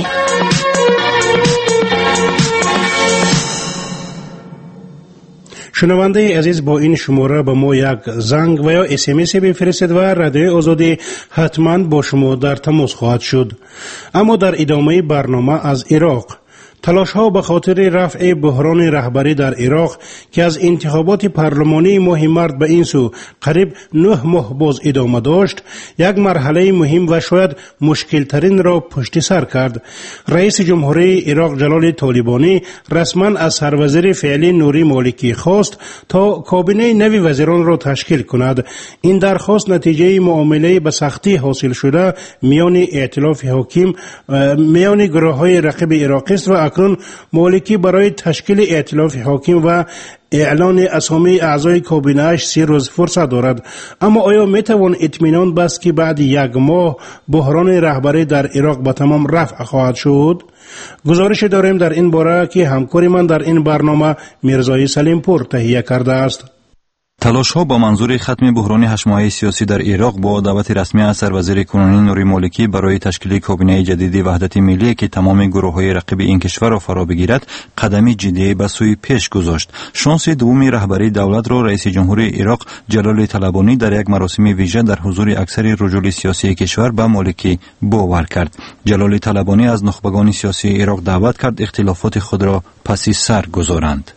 B: شنونده عزیز، با این شماره به ما یک زنگ و یا اس ام اس بفرستید و رادیو آزادی حتما با شما در تماس خواهد شد. اما در ادامه برنامه از عراق، تلاش ها به خاطر رفع بحران رهبری در عراق که از انتخابات پارلمانی ماه مارس به این سو قریب نه ماه باز ادامه داشت، یک مرحله مهم و شاید مشکل ترین را پشت سر کرد. رئیس جمهوری عراق جلال طالبانی رسما از سروزیر فعلی نوری مالکی خواست تا کابینه نوی وزیران را تشکیل کند. این درخواست نتیجه معامله به سختی حاصل شده میان ائتلاف حاکم میان گروه های رقیب عراقی است و اکنون مالکی برای تشکیل ائتلاف حاکم و اعلان اسامی اعضای کابینه اش سی روز فرصت دارد. اما آیا میتوان اطمینان بست که بعد یک ماه بحران رهبری در عراق به تمام رفع خواهد شد؟ گزارش داریم در این باره که همکار من در این برنامه میرزای سلیم پور تهیه کرده است.
C: تلاش ها با منظور ختم بحران هشت ماهه سیاسی در عراق با دعوت رسمی از سروزیر کنونی نوری مالکی برای تشکیل کابینه جدید وحدت ملی که تمام گروه های رقیب این کشور را فرا بگیرد قدمی جدی به سوی پیش گذاشت. شانس دومی رهبری دولت را رئیس جمهور عراق جلال طلبانی در یک مراسم ویژه در حضور اکثر رجال سیاسی کشور به مالکی باور کرد. جلال طلبانی از نخبگان سیاسی عراق دعوت کرد اختلافات خود را پس سر گذارند.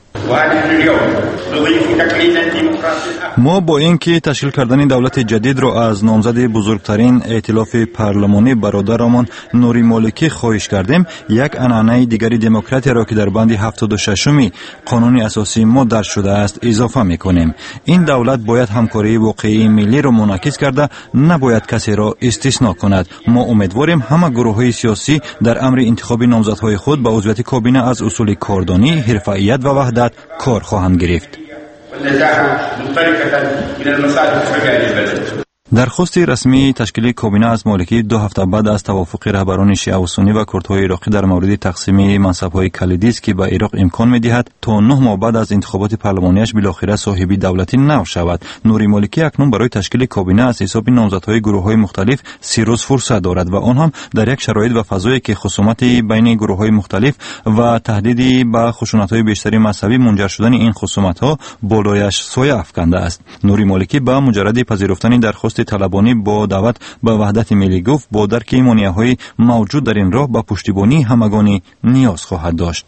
C: ما با اینکه تشکیل کردن دولت جدید را از نامزد بزرگترین ائتلاف پارلمانی برادرمان نوری مالکی خواهش کردیم، یک عنعنه دیگری دموکراتی را که در بند هفتاد و ششم قانون اساسی ما درج شده است اضافه میکنیم. این دولت باید همکاری واقعی ملی را منعکس کرده، نباید کسی را استثناء کند. ما امیدواریم همه گروه‌های سیاسی در امر انتخاب نامزدهای خود به عضویت کابینه از اصول کاردانی، حرفه‌ایت و وحدت کار خواهند گرفت. درخواست رسمی تشکیل کابینه از مالکی دو هفته بعد از توافق رهبران شیعه و سنی و کردهای عراقی در مورد تقسیم منصب‌های کلیدی است که به عراق امکان می‌دهد تا نه ماه بعد از انتخابات پارلمانیش بالاخره صاحب دولتی نو شود. نوری مالکی اکنون برای تشکیل کابینه از حساب نامزدهای گروه‌های مختلف سی روز فرصت دارد و آن هم در یک شرایط و فضایی که خصومت بین گروه‌های مختلف و تهدید به خشونت‌های بیشتری مذهبی منجر شدن این خصومت‌ها بالایش سایه افکنده است. نوری مالکی با مجرد پذیرفتن درخواست طلبانی با دعوت به وحدت ملی گفت با درک مانع‌های موجود در این راه با پشتیبانی همگانی نیاز خواهد داشت.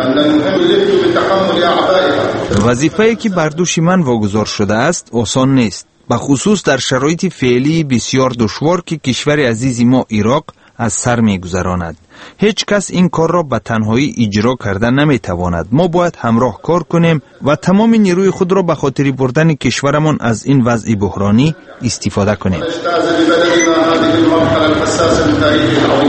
T: وظیفه‌ای که بر دوش من واگذار شده است آسان نیست، به خصوص در شرایط فعلی بسیار دشوار که کشور عزیز ما عراق از سر می‌گذراند. هیچ کس این کار را به تنهایی اجرا کرده نمیتواند. ما باید همراه کار کنیم و تمام نیروی خود را به خاطر بردن کشورمان از این وضع بحرانی استفاده کنیم.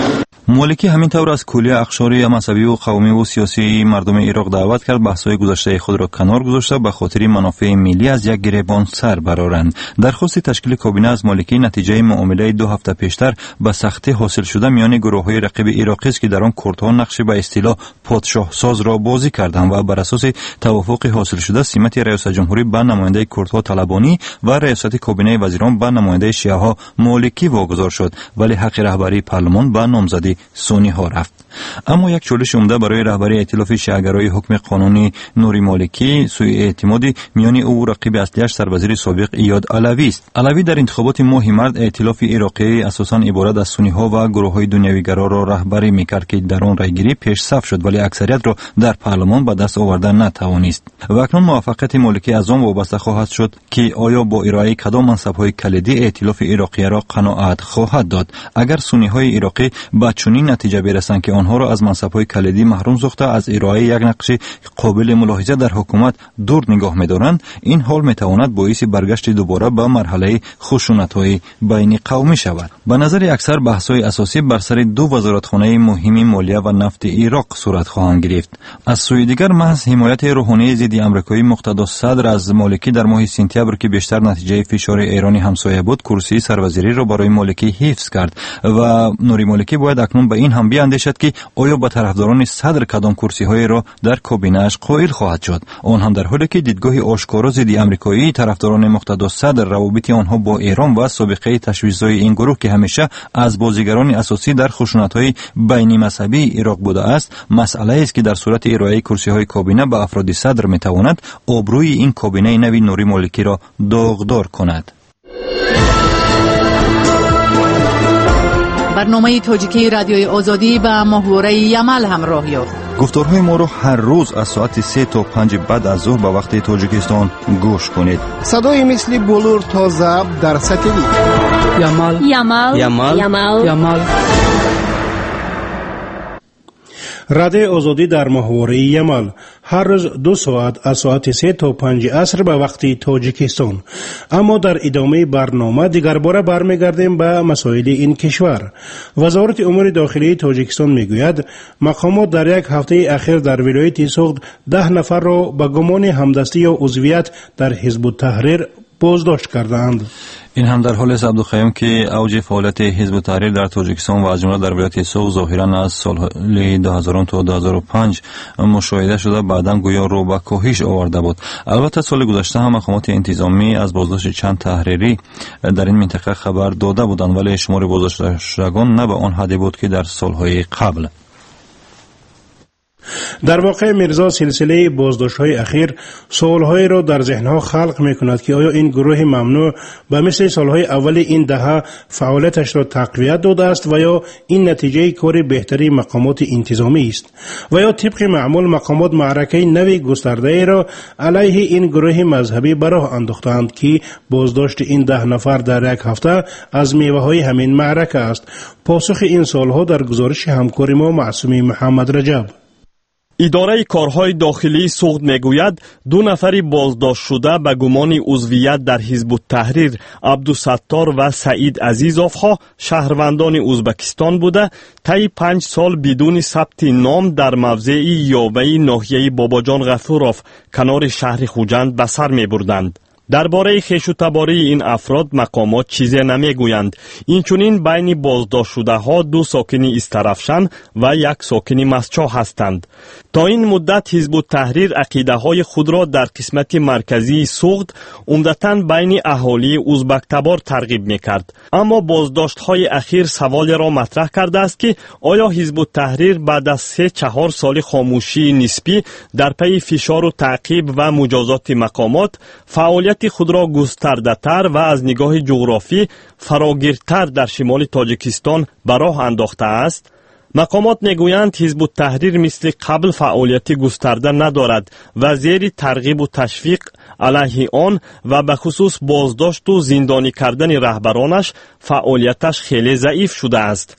C: مالکی همین طور از کلیه اقشار مذهبی و قومی و سیاسی مردم عراق دعوت کرد بحث‌های گذشته خود را کنار گذاشته به خاطر منافع ملی از یک گریبان سر برآورند. درخواست تشکیل کابینه از مالکی نتیجه معامله دو هفته پیشتر به سختی حاصل شده میان گروه‌های رقیب عراقی است که در آن کردها نقش به اصطلاح پادشاه ساز را بازی کردند و بر اساس توافق حاصل شده سمت ریاست جمهوری به نماینده کردها طلبانی و ریاست کابینه وزیران به نماینده شیعه‌ها مالکی واگذار شد، ولی حق رهبری پارلمان به نامزدی سنی ها رفت. اما یک چالش عمده برای رهبری ائتلاف شیعه‌گرای حکم قانونی نوری مالکی سوء اعتمادی میان او و رقیب اصلیش سروزیر سابق ایاد علوی است. علوی در انتخابات ماه مارس ائتلاف عراقی اساساً عبارت از سنی ها و گروه‌های دنیوی‌گرا را رهبری می‌کرد که در آن رأیگیری پیش صف شد، ولی اکثریت را در پارلمان به دست آوردن نتوانست. و اکنون موفقیت مالکی از آن وابسته خواهد شد که آیا با ارائه کدام منصب‌های کلیدی ائتلاف عراقی را قناعت خواهد داد. اگر سنی‌های عراقی به چنین نتیجه برسند که آنها را از منصب‌های کلیدی محروم ساخته از ارائه یک نقش قابل ملاحظه در حکومت دور نگاه می‌دارند، این حال می‌تواند باعث برگشت دوباره به مرحله خشونت‌های بین قومی شود. به نظر اکثر بحث‌های اساسی بر سر دو وزارتخانه مهم مالیه و نفت عراق صورت خواهند گرفت. از سوی دیگر محض حمایت روحانی ضد آمریکایی مقتدا صدر از مالکی در ماه سپتامبر که بیشتر نتیجه فشار ایرانی همسایه بود، کرسی سروزیری را برای مالکی حفظ کرد و نوری مالکی باید اکنون به این هم بیاندیشد که آیا با طرفداران صدر کدام کرسی‌های را در کابینه‌اش قائل خواهد شد، آن هم در حالی که دیدگاه آشکارا ضد آمریکایی طرفداران مقتدا صدر روابط آنها با ایران و سابقه تشویش‌های این گروه که همیشه از بازیگران اساسی در خشونت‌های بین مذهبی عراق بوده است، مسئله است که در صورت ارائه کرسی‌های کابینه به افراد صدر می‌تواند آبروی این کابینه نوی نوری مالکی را داغدار کند.
A: برنامه تاجیکی رادیوی آزادی با محوره یمل همراه یافت.
C: گفتارهای ما را هر روز از ساعت سه تا پنج بعد از ظهر به وقت تاجیکستان گوش کنید.
U: صدای مثل بلور تا ضبط در ساتلیت.
M: یمل یمل
U: یمل
M: یمل
U: یمل.
B: رادیو آزادی در محوره یمل هر روز دو ساعت از ساعت سه تا پنج عصر به وقت تاجیکستان. اما در ادامه برنامه دیگر باره برمیگردیم به مسائل این کشور. وزارت امور داخلی تاجیکستان میگوید مقامات در یک هفته اخیر در ولایت سوغد ده نفر را به گمان همدستی یا عضویت در حزب التحریر بازداشت کردند.
C: این هم در حال است عبدالخیام که اوج فعالیت حزب التحریر در تاجیکستان و از جمله در ولایت سوغد ظاهرا از سال دو هزار تا دو هزار و پنج مشاهده شده، بعداً گویا رو به کاهش آورده بود. البته سال گذشته هم مقامات انتظامی از بازداشت چند تحریری در این منطقه خبر داده بودند، ولی شمار بازداشته شدگان نه به آن حدی بود که در سالهای قبل.
B: در واقع میرزا سلسله بازداشت‌های اخیر سوال‌هایی را در ذهن‌ها خلق می‌کند که آیا این گروه ممنوع به مثل سال‌های اول این دهه فعالیتش را تقویت داده است و یا این نتیجه کار بهتری مقامات انتظامی است و یا طبق معمول مقامات معرکه نوی گسترده را علیه این گروه مذهبی به راه انداختند که بازداشت این ده نفر در یک هفته از میوه‌های همین معرکه است. پاسخ این سال‌ها در گزارش همکار ما معصومی محمد رجب.
V: اداره کارهای داخلی سوغد میگوید دو نفری بازداشت شده به گمان عضویت در حزب التحریر عبدالستار و سعید عزیزوف‌ها شهروندان ازبکستان بوده طی پنج سال بدون ثبت نام در موضع یاوه ناحیه باباجان غفوروف کنار شهر خوجند به سر میبردند. درباره خویشتباری این افراد مقامات چیزی نمیگویند. اینچنین بین بازداشت شده ها دو ساکن استرفشن و یک ساکن مسچا هستند. تا این مدت حزب التحریر عقیده های خود را در قسمت مرکزی سوغد عمدتاً بین اهالی ازبک تبار ترغیب میکرد. اما بازداشت های اخیر سوال را مطرح کرده است که آیا حزب التحریر بعد از سه چهار سال خاموشی نسبی در پی فشار و تعقیب و مجازات مقامات فعالیت خود را گسترده تر و از نگاه جغرافی فراگیرتر در شمال تاجیکستان به راه انداخته است؟ مقامات میگویند حزب التحریر مثل قبل فعالیت گسترده ندارد و زیر ترغیب و تشویق علیه آن و به خصوص بازداشت و زندانی کردن رهبرانش فعالیتش خیلی ضعیف شده است.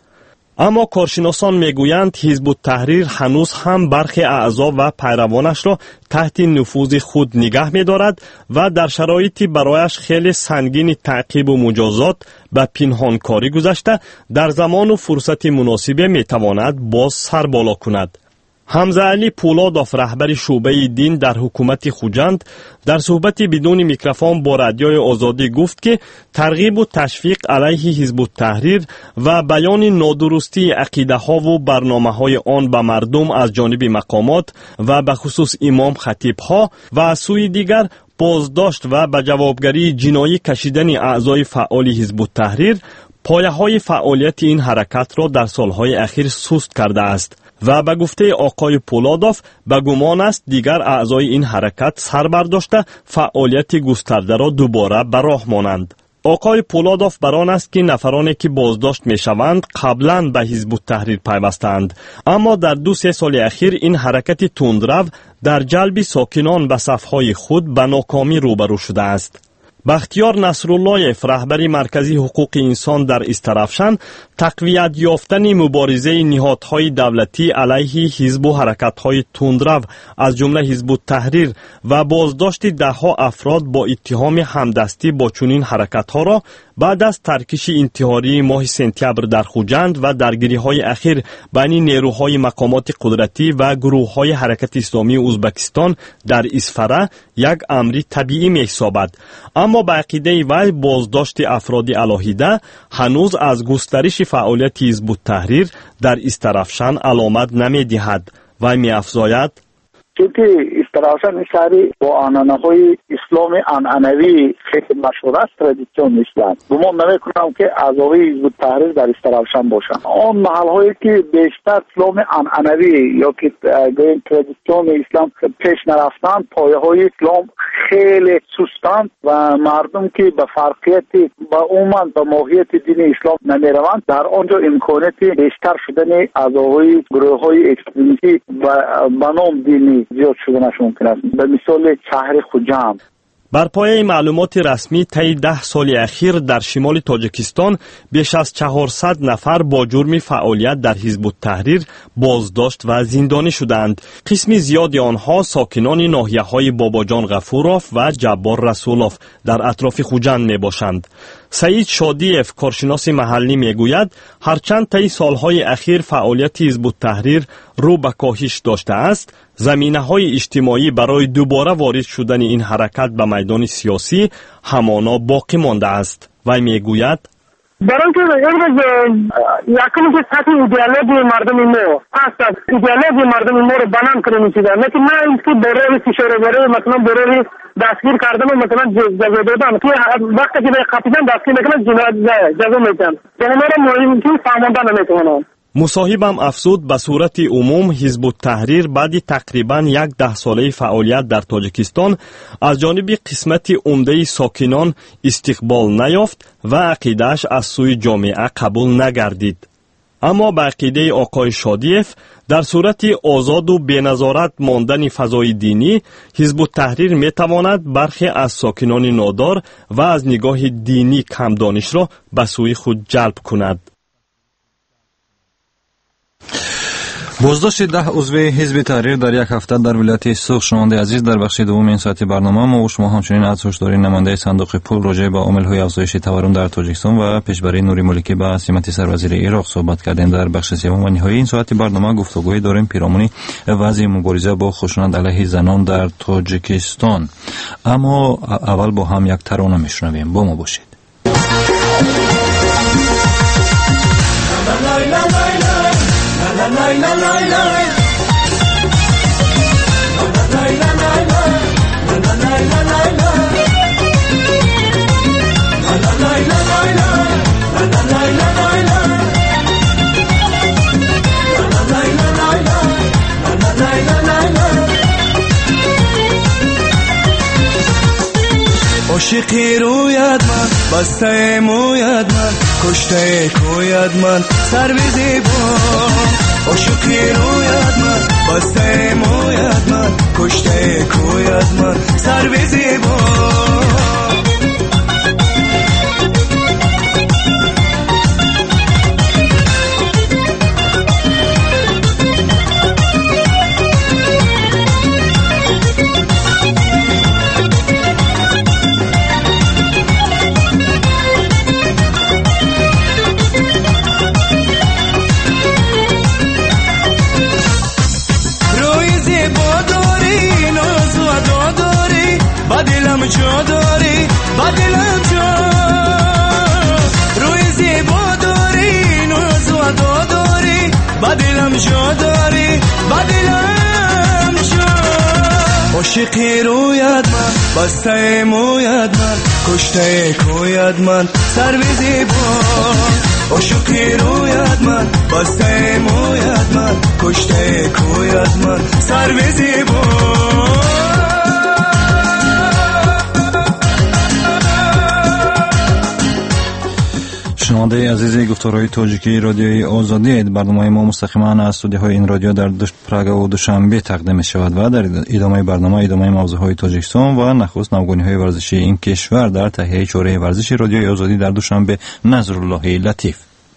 V: اما کارشناسان میگویند حزب التحریر هنوز هم برخی اعضا و پیروانش را تحت نفوذ خود نگه می‌دارد و در شرایطی برایش خیلی سنگین تعقیب و مجازات به پنهانکاری گذاشته در زمان و فرصت مناسب میتواند باز سر بالا کند. حمزه علی پولادوف رهبر شعبه دین در حکومت خوجند در صحبتی بدون میکروفون با رادیوی آزادی گفت که ترغیب و تشویق علیه حزب التحریر و بیان نادرستی عقیده ها و برنامه های آن به مردم از جانب مقامات و به خصوص امام خطیب ها و از سوی دیگر بازداشت و به جوابگری جنایی کشیدن اعضای فعال حزب التحریر پایه های فعالیت این حرکت را در سالهای اخیر سست کرده است و به گفته آقای پولادوف به گمان است دیگر اعضای این حرکت سر برداشته فعالیت گسترده را دوباره به راه مانند. آقای پولادوف بران است که نفرانی که بازداشت می شوند قبلا به حزب التحریر پیوستند، اما در دو سه سال اخیر این حرکت تندرو در جلب ساکنان به صفهای خود به ناکامی روبرو شده است. بختیار نصراللهیف رهبر مرکزی حقوق انسان در استرافشان تقویت یافتن مبارزه نهادهای دولتی علیه حزب و حرکت‌های تندرو از جمله حزب التحریر و بازداشت ده‌ها افراد با اتهام همدستی با چنین حرکت‌ها را بعد از ترکش انتحاری ماه سپتامبر در خوجند و درگیری‌های اخیر بین نیروهای مقامات قدرتی و گروه‌های حرکت اسلامی ازبکستان در اسفره یک امر طبیعی می‌حسابد، اما به عقیده وی بازداشت افراد علاهیده هنوز از گسترش فعالیت حزب التحریر در استرافشان علامت نمی‌دهد. وی می‌افزاید
E: چونکه استرافشان شهری با آنانه‌های اسلام عنعنوی خیلی مشهور است، ترادیسیون اسلام. گمان نمی‌کنم که اعضای حزب التحریر در استرافشان باشند. آن محل‌هایی که بیشتر اسلام عنعنوی یا که ترادیسیون اسلام پیش نرفتند، پایه‌های اسلام خیلی سستند و مردم که به فرقیت با عموما به ماهیت دین اسلام نمی‌روند، در آنجا امکانات بیشتر شدن اعضای گروه‌های اکستریمیستی و به نام دینی زیاد شدنش ممکن است. به مثال شهر خوجند.
V: بر پایه معلومات رسمی طی ده سال اخیر در شمال تاجیکستان بیش از چهارصد نفر با جرم فعالیت در حزب التحریر بازداشت و زندانی شدند. قسمی زیادی آنها ساکنان ناحیه‌های باباجان غفوروف و جبار رسولوف در اطراف خوجند می باشند. سعید شادیف کارشناس محلی میگوید هرچند طی سالهای اخیر فعالیت حزب التحریر رو به کاهش داشته است، زمینه‌های اجتماعی برای دوباره وارد شدن این حرکت به میدان سیاسی همانا باقی مانده است. وی میگوید
J: برای اینکه یکمی که سطح ایدئولوژی مردم ما هست، ایدئولوژی مردم ما رو بنام کنه میشیده، لیکن نه اینکه برای فشار برای مثلا برای دستگیر کردن و مثلا جزا دادن که وقتی که به قاطعان دستگیر میکنن جزا میدن، یعنی ما رو مهم که فهمانده نمیتونن.
V: مصاحبم افزود به صورت عموم حزب التحریر بعد تقریبا یک ده ساله فعالیت در تاجیکستان از جانب قسمت عمده ساکنان استقبال نیافت و عقیده‌اش از سوی جامعه قبول نگردید. اما به عقیده آقای شادیف در صورت آزاد و بینظارت ماندن فضای دینی، حزب التحریر میتواند برخی از ساکنان نادار و از نگاه دینی کم دانش را به سوی خود جلب کند.
C: بازداشت ده عضو حزب تحریر در یک هفته در ولایت سوخ. شنونده عزیز، در بخش دوم این ساعتی برنامه ما و شما همچنین از هشداری نماینده صندوق پول راجع به عامل‌های افزایش تورم در تاجیکستان و پیشبری نوری ملکی به سمت سروزیر عراق صحبت کردیم. در بخش سوم و نهایی این ساعتی برنامه گفتگوی داریم پیرامون وضع مبارزه با خشونت علیه زنان در تاجیکستان. اما اول با هم یک ترانه میشنویم. با ما باشید.
O: عاشقی رویت من، بسته مویت من، کشته کویت من، سر بزیبان. عاشقی رویت من، بسته مویت من، کشته کویت من، سر بزیبان. جا داری با دلم جا روی زیبا داری ناز و ادا داری با دلم جا داری با دلم جا عاشقی رویت من بسته مویت من کشته کویت من سر به زیبا عاشقی رویت من بسته مویت من کشته کویت من سر به زیبا
C: شنونده عزیز گفتارهای تاجیکی رادیوی آزادی، برنامه ما مستقیما از استودیوهای این رادیو در پراگ و دوشنبه تقدیم می شود و در ادامه برنامه ادامه موضوعهای تاجیکستان و نخست نوگانی‌های ورزشی این کشور در تهیه چوره ورزشی رادیوی آزادی در دوشنبه نظرالله لطیف.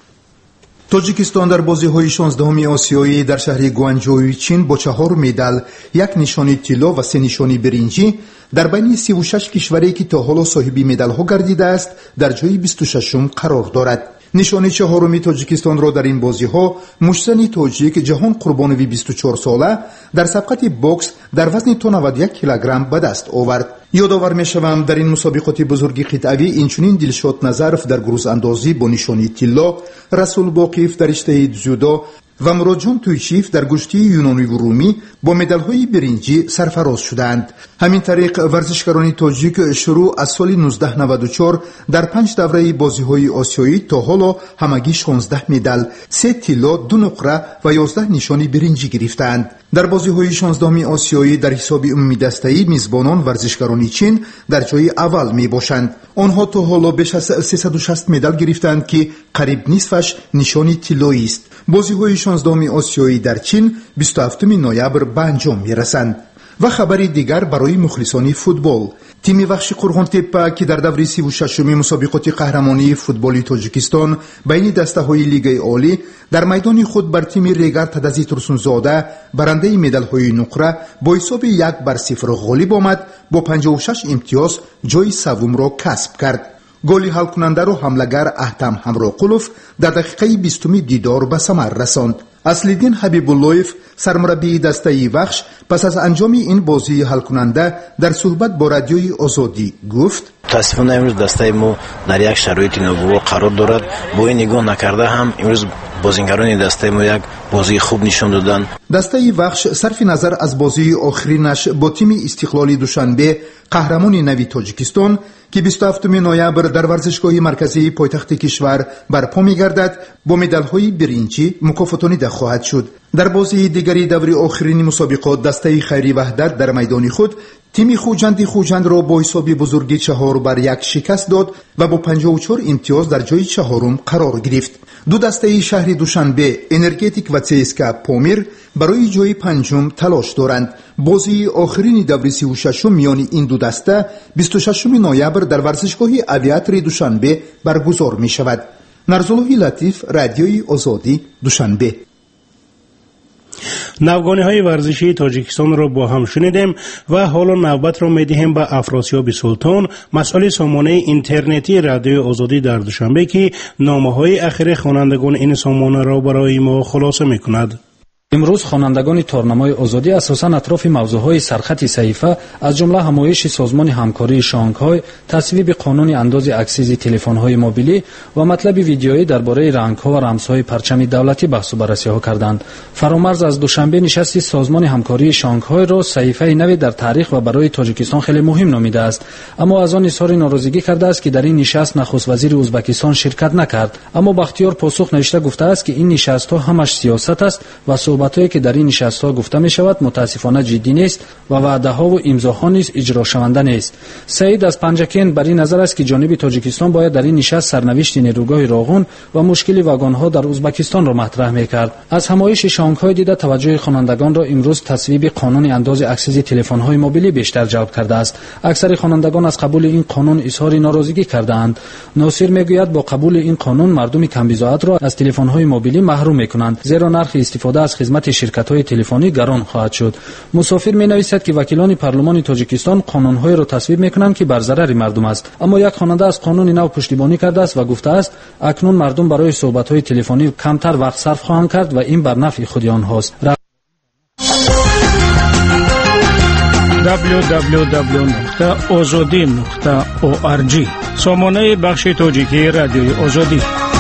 G: تاجیکستان در بازی‌های شانزدهم آسیایی در شهر گوانجوی چین با چهار مدال، یک نشانی طلا و سه نشانی برنجی در بین سی و شش کشوری که تا حالا صاحب مدال‌ها گردیده است در جای بیست و ششم قرار دارد. نشانی چهارمی تاجیکستان را در این بازی‌ها محسن تاجیک جهان قربانوی بیست و چهار ساله در سبقت بوکس در وزن تا نود و یک کیلوگرم به دست آورد. یادآور می‌شوم در این مسابقات بزرگ قطعی اینچنین دلشاد نظرف در گروز اندازی با نشانی طلا، رسول باقیف در رشته جودو و مراد تویچیف در گشتی یونانی و رومی با مدال‌های برنجی سرفراز شدند. همین طریق ورزشکاران تاجیک شروع از سال نوزده نود و چهار در پنج دوره بازی‌های آسیایی تا حالا همگی شانزده مدال، سه طلا، دو نقره و یازده نشانی برنجی گرفتند. در بازی‌های شانزدهم آسیایی در حساب عمومی دسته‌ای میزبانان ورزشکاران چین در جای اول میباشند. آنها تا حالا بیش از سیصد و شصت مدال گرفتند که قریب نصفش نشانی طلایی است. بازی‌های شانزدهم آسیایی در چین بیست و هفتم نوامبر به انجام می‌رسند. و خبری دیگر برای مخلصان فوتبال، تیم وحش قرغان تپه که در دوره سی و ششم مسابقات قهرمانی فوتبال تاجیکستان بین دسته‌های لیگ عالی در میدان خود بر تیم ریگر تدزی ترسونزاده برنده مدال‌های نقره با حساب یک بر صفر غالب آمد، با پنجاه و شش امتیاز جای سوم را کسب کرد. گلی حل کننده را حملگر احتم همراقلوف در دقیقه بیستم دیدار به ثمر رساند. اصلیدین حبیب اللهیف سرمربی دسته وحش پس از انجام این بازی حل کننده در صحبت با رادیوی آزادی گفت:
H: متاسفانه امروز دسته ما در یک شرایط نابرابر قرار دارد. با این نگاه نکرده هم امروز بازیگران دسته ما یک بازی خوب نشان دادند.
G: دسته وحش صرف نظر از بازی آخرینش با تیم استقلال دوشنبه قهرمان نوی تاجیکستان که بیست و هفتم نوامبر در ورزشگاه مرکزی پایتخت کشور برپا می‌گردد با مدال‌های برنجی مکافاتانیده خواهد شد. در بازی دیگری دوره آخرین مسابقات دسته خیری وحدت در میدان خود تیم خوجند خوجند را با حساب بزرگی چهار بر یک شکست داد و با پنجاه و چهار امتیاز در جای چهارم قرار گرفت. دو دسته شهر دوشنبه انرژتیک و سیسکا پامیر برای جای پنجم تلاش دارند. بازی آخرین دوره سی و ششم میان این دو دسته بیست و ششم نوامبر در ورزشگاه اویاتر دوشنبه برگزار می شود. نظرالله لطیف، رادیوی آزادی، دوشنبه.
B: نوگانی‌های ورزشی تاجیکستان را با هم شنیدیم و حالا نوبت را می‌دهیم به افراسیاب سلطان، مسئول سامانه اینترنتی رادیو آزادی در دوشنبه که نامه‌های اخیر خوانندگان این سامانه را برای ما خلاصه می‌کند.
W: امروز خوانندگان تورنمای آزادی اساساً اطراف موضوعهای سرخط صحیفه از جمله همایش سازمان همکاری شانگهای، تصویب قانون انداز اکسیز تلفن‌های موبیلی و مطلب ویدیویی درباره رنگ‌ها و رمزهای پرچم دولتی بحث و بررسی‌ها کردند. فرامرز از دوشنبه نشست سازمان همکاری شانگهای را صحیفه نوی در تاریخ و برای تاجیکستان خیلی مهم نامیده است، اما از آن اظهار ناراضگی کرده است که در این نشست نخست وزیر ازبکستان شرکت نکرد. اما بختیار پاسخ نوشته گفته است که این نشست‌ها همش سیاست است و صحبت‌هایی که در این نشست‌ها گفته می‌شود متاسفانه جدی نیست و وعده‌ها و امضاها نیز اجرا شونده نیست. سعید از پنجکین بر این نظر است که جانب تاجیکستان باید در این نشست سرنوشت نیروگاه راغون و مشکل واگن‌ها در ازبکستان را مطرح می‌کرد. از همایش شانگهای دیده توجه خوانندگان را امروز تصویب قانون انداز اکسیز تلفن‌های موبیلی بیشتر جلب کرده است. اکثر خوانندگان از قبول این قانون اظهار ناراضگی کردند. ناصر میگوید با قبول این قانون مردم کمبیزاعت را از تلفن‌های موبیلی محروم می‌کنند، زیرا نرخ استفاده از خدمت شرکت‌های تلفنی گران خواهد شد. مسافر می‌نویسد که وکیلان پارلمان تاجیکستان قانون‌های را تصویب می‌کنند که بر ضرر مردم است، اما یک خواننده از قانون نو پشتیبانی کرده است و گفته است اکنون مردم برای صحبت‌های تلفنی کمتر وقت صرف خواهند کرد و این بر نفع خود آنهاست.
L: دبلیو دبلیو دبلیو نقطه آزادی نقطه او آر جی سامانه بخش تاجیکی رادیوی آزادی.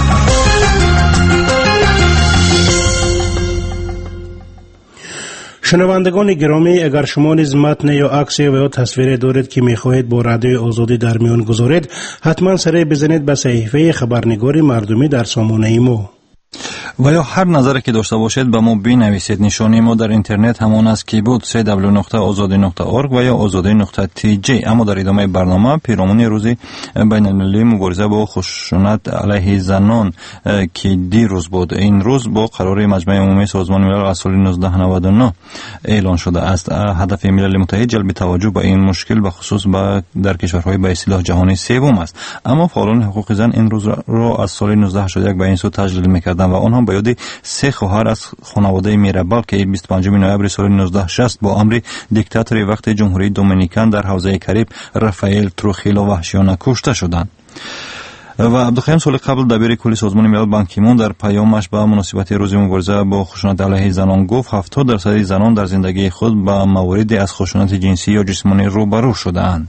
B: شنوندگان گرامی، اگر شما نیز متن یا عکس و یا تصویر دارید که میخواهید با رادیوی آزادی در میان گذارید، حتما سری بزنید به صحیفه خبرنگار مردمی در سامانه ما.
C: و یا هر نظری که داشته باشید به ما بنویسید. نشانی ما در اینترنت همان است که بود دبلیو دبلیو دبلیو نقطه آزادی نقطه اورگ و یا آزادی نقطه تی جی. اما در ادامه برنامه پیرامون روز بین المللی مبارزه با خشونت علیه زنان که دیروز بود، این روز با قرار مجمع عمومی سازمان ملل از سال نوزده نود و نه اعلان شده است. هدف ملل متحد جلب توجه به این مشکل به خصوص با در کشورهای به اصطلاح جهانی سوم است. اما فعالان حقوق زن این روز را از سال نوزده هشتاد و یک به این سو تجلیل می‌کردند و آنها به یاد سه خواهر از خانواده میرابل که بیست و پنجم نوامبر سال نوزده شصت با امر دیکتاتوری وقت جمهوری دومینیکن در حوزه کریب رافائل تروخیلو وحشیانه کشته شدند. و عبدالخیم سال قبل دبیر کل سازمان ملل بان کی مون در پیامش به مناسبت روز مبارزه با خشونت علیه زنان گفت هفتاد درصد زنان در زندگی خود با مواردی از خشونت جنسی یا جسمانی روبرو شده‌اند.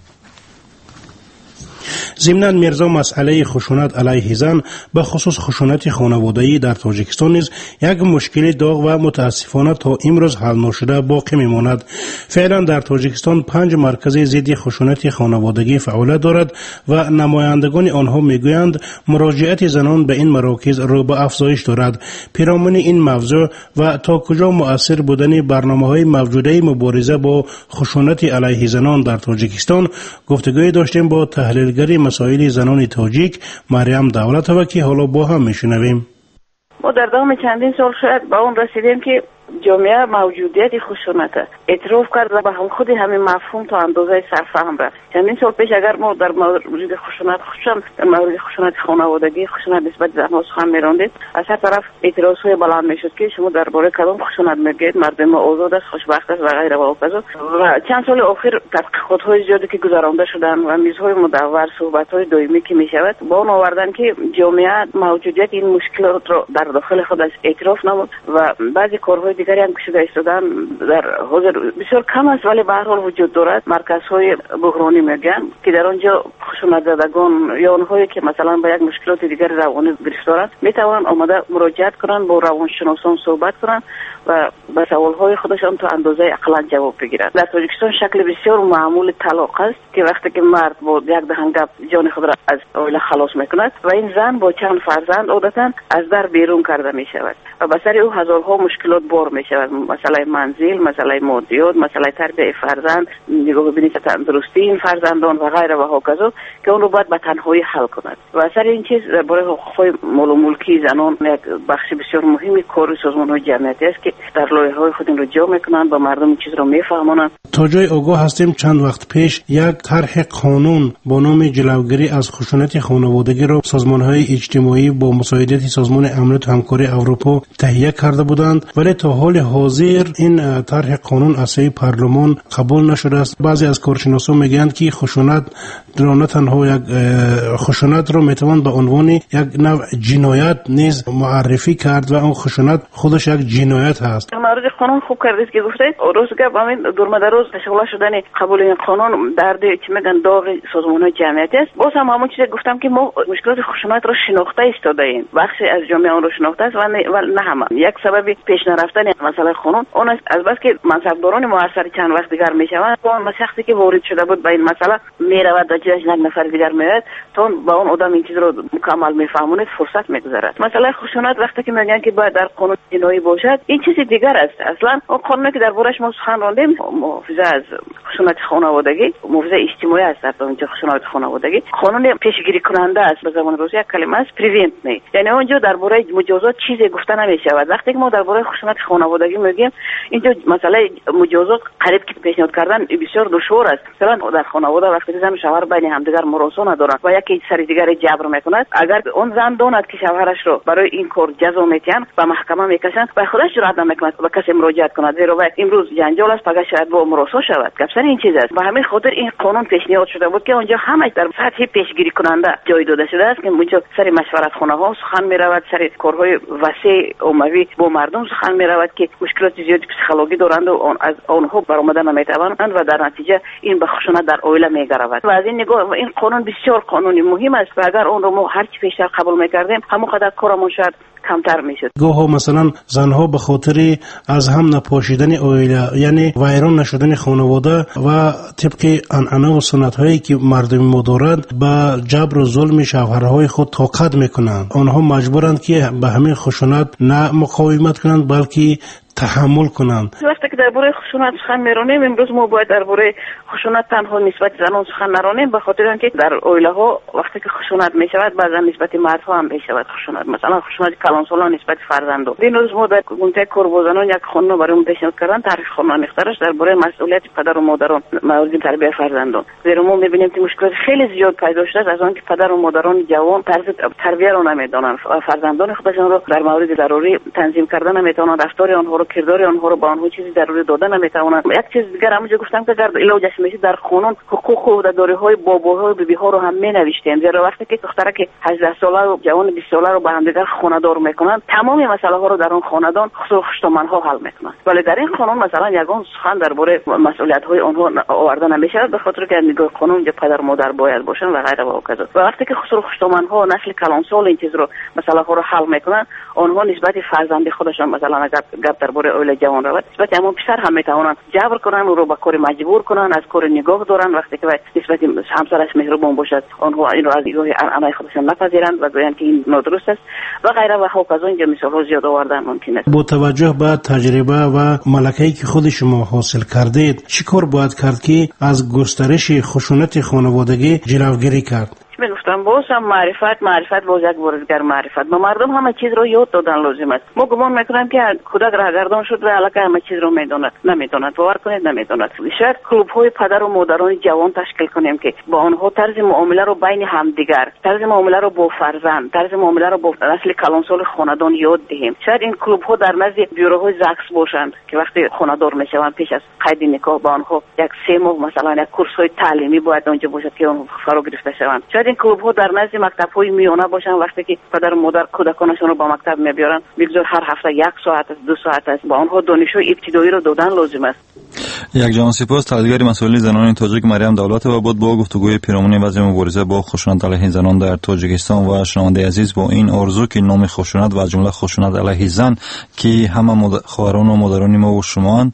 B: ضمناً میرزا مسئله خشونت علیه زن به خصوص خشونت خانوادگی در تاجیکستان نیز یک مشکل داغ و متاسفانه تا امروز حل نشده باقی میماند. فعلا در تاجیکستان پنج مرکز ضد خشونت خانوادگی فعالیت دارد و نمایندگان آنها میگویند مراجعت زنان به این مراکز رو به افزایش دارد. پیرامون این موضوع و تا کجا مؤثر بودن برنامه‌های موجوده مبارزه با خشونت علیه زنان در تاجیکستان گفتگوی داشتیم با تحلیلگر مسائل زنان تاجیک مریم دولتوه که حالا با هم میشنویم.
D: ما در دام چندین سال شاید به اون رسیدیم که جامعه موجودیت خشونت اعتراف کرد و به هم خود همین مفهوم تا اندازه سرفهم رفت. چندین سال پیش اگر ما در مورد خشونت خصوصا در مورد خشونت خانوادگی خشونت نسبت به زنان سخن می‌راندید، از هر طرف اعتراض‌های بلند میشد که شما درباره کدام خشونت میگید، مردم آزاد است، خوشبخت است و غیره و کذا. و چند سال اخیر تحقیقات‌های زیادی که گذرانده شدن و میزهای مدور، صحبت‌های دائمی که میشود با اون آوردن که جامعه موجودیت این مشکلات را در داخل خودش اعتراف نمود و بعضی کارهای دیگری هم که شده ایستادن در حاضر بسیار کم است، ولی به هر حال وجود دارد. مرکزهای بحرانی میگن که در آنجا خشونت زدگان یا اونهایی که مثلا با یک مشکلات دیگر روانی گرفتارند میتوانند آمده مراجعت کنند، با روانشناسان صحبت کنند و به سوالهای خودشان تا اندازه اقلا جواب بگیرند. در تاجیکستان شکل بسیار معمول طلاق است که وقتی که مرد با یک دهن گپ جان خود را از عائله خلاص میکند و این زن با چند فرزند عادتا از در بیرون کرده می شود و به سر او هزارها مشکلات بار می شود. مسئله منزل، مسئله مادیات، مسئله تربیت فرزند، نگاه ببینید تندرستی این فرزندان و غیره و هاکذا که اون رو باید به تنهایی حل کند. و سر این چیز برای حقوق مال و ملکی زنان یک بخش بسیار مهمی کار سازمان‌های جمعیتی است که در لایحه‌های خود این رو جا میکنند و مردم این چیز رو میفهمونند.
B: تا جای آگاه هستیم چند وقت پیش یک طرح قانون با نام جلوگیری از خشونت خانوادگی را سازمان‌های اجتماعی با مساعدت سازمان امنیت و همکاری اروپا تهیه کرده بودند، ولی تا حال حاضر این طرح قانون از سوی پارلمان قبول نشده است. بعضی از کارشناسان میگویند که خشونت را نه تنها یک خشونت را میتوان به عنوان یک نوع جنایت نیز معرفی کرد و اون خشونت خودش یک جنایت هست.
D: مورد قانون خوب کردید که گفتید روز گپ همین دورمدروز شغل شدن قبول این قانون درد چی میگن داغ سازمان‌های جمعیتی است. باز هم همون چیزی گفتم که ما مشکلات خشونت را شناخته ایستاده ایم، بخشی از جامعه اون رو شناخته است و نه همه. یک سبب پیش نرفتن مسئله قانون اون است از بس که منصبداران موثر چند وقت دیگر میشوند و اون شخصی که وارد شده بود به این مسئله میرود و جاش یک نفر دیگر میاد تا با اون آدم این چیز رو مکمل میفهمونه فرصت میگذرد. مسئله خشونت وقتی که میگن که باید در قانون جنایی باشد این چیز دیگر است. اصلا اون قانونی که دربارش ما سخن راندیم محافظه از خشونت خانوادگی، محافظه اجتماعی است در اونجا خشونت خانوادگی، قانون پیشگیری کننده است. به زبان روسی یک کلمه است پریونت می، یعنی اونجا درباره مجازات چیزی گفته نمیشود. وقتی که ما درباره خشونت خانوادگی میگیم اینجا مسئله مجازات قریب که پیشنهاد کردن بسیار دشوار است. مثلا در خانواده وقتی زن و شوهر بین همدیگر مراسم ندارند و یکی سر دیگر جبر میکند، اگر اون زن داند که شوهرش رو برای این کار جزا میتین و محکمه میکشند و خودش جرأت نمیکند و کسی مراجعت کند، زیرا امروز جنجال است پگاه شاید با مراسم شود. گپ این چیز است. و همین خاطر این قانون پیشنهاد شده بود که اونجا همه در سطح پیشگیری کننده جای داده شده است که اونجا سر مشورت خانه ها سخن میرود، سر کارهای وسیع عمومی با مردم سخن می‌رود که مشکلات زیادی پسیکولوژی دارند و آن از آنها برآمده نمی‌توانند و در نتیجه این به خشونت در عائله می‌گرود. و از این نگاه این قانون بسیار قانونی مهم است و اگر اون رو ما هر چی بیشتر قبول می‌کردیم همونقدر کارمون شاید کمتر میشد.
B: گاه مثلا زنها به خاطر از هم نپاشیدن عائله یعنی ویران نشدن خانواده و طبق عنعنه و سنت هایی که مردم ما دارند به جبر و ظلم شوهرهای خود طاقت میکنند. آنها مجبورند که به همین خشونت نه مقاومت کنند بلکه تحمل کنند.
D: وقتی که درباره خشونت سخن میرانیم امروز ما باید درباره خشونت تنها نسبت زنان سخن نرانیم به خاطر اینکه در عائله ها وقتی که خشونت میشود بعضا نسبت مردها هم میشود خشونت، مثلا خشونت کلانسالان نسبت فرزندان. این روز ما در کمیته کارگزاران یک خانم برای پیشنهاد کردن تاریخ خانم نختارش درباره مسئولیت پدر و مادران مورد تربیت فرزندان. زیرا ما میبینیم که مشکلات خیلی زیاد پیدا شده از آنکه پدر و مادران جوان طرز تربیت را نمیدانند، فرزندان خودشان را در مورد ضروری تنظیم کردن نمیتوانند، رفتار آنها را کردار آنها رو با آنها چیزی ضروری دادن نمیتوانند. یک چیز دیگر همونجا گفتم که در علاوه میشه در قانون حقوق و داداری‌های باباها و بیبی‌ها رو هم مینوشتیم. زیرا وقتی که دخترک هجده ساله و جوان بیست ساله رو با هم دیگر خانه‌دار میکنن تمام مسائل ها رو در اون خاندان خصوصا خشتمن‌ها حل میکنن. ولی در این قانون مثلا یگان سخن درباره مسئولیت‌های آنها آورده نمیشه به خاطر که نگاه قانون پدر مادر باید باشن و غیره و کذا. و وقتی که خصوصا خشتمن‌ها نسل کلانسال این چیز رو مسئله ها رو حل میکنن آنها نسبت فرزند خودشان مثلا اگر گپ درباره اول جوان رود نسبت همون پسر هم میتوانند جبر کنن او رو به کار مجبور کنن از کار نگاه دارن وقتی که نسبت همسرش مهربان باشد آنها این رو از نگاه عنعنه خودشان نپذیرند و گویند که این نادرست است و غیره و خوب از اینجا مثال‌ها زیاد آوردن ممکن است.
B: با توجه به تجربه و ملکه‌ای که خود شما حاصل کردید چی کار باید کرد که از گسترش خشونت خانوادگی جلوگیری کرد؟
D: من گفتم باز هم معرفت معرفت باز یک بارزگر معرفت ما مردم همه چیز رو یاد دادن لازم است. ما گمان میکنم که کودک راهگردان شد و علاقه همه چیز رو میداند نمیداند باور کنید نمیداند. شاید کلوب های پدر و مادران جوان تشکیل کنیم که با آنها طرز معامله رو بین همدیگر، طرز معامله رو با فرزند، طرز معامله رو با نسل کلانسال خاندان یاد دهیم. شاید این کلوب ها در نزد بیوروهای زاکس باشند که وقتی خانه‌دار میشوند پیش از قید نکاح با آنها یک سه ماه مثلا یک کورس های تعلیمی باید اونجا باشد که آنها فرا گرفته شوند. شاید این کلوب ها در نزد مکتب های میانه باشن وقتی که پدر و مادر کودکانشون رو با مکتب میبرن بگذار هر هفته یک ساعت است دو ساعت است با آنها دانش ابتدایی رو دادن لازم است.
C: یک جهان سپاس. تحلیلگر مسائل زنان تاجیک مریم دولت و بود با گفتگوی پیرامون وضع مبارزه با خشونت علیه زنان در تاجیکستان و شنونده عزیز با این آرزو که نام خشونت و از جمله خشونت علیه زن که همه خواهران و مادران ما و شما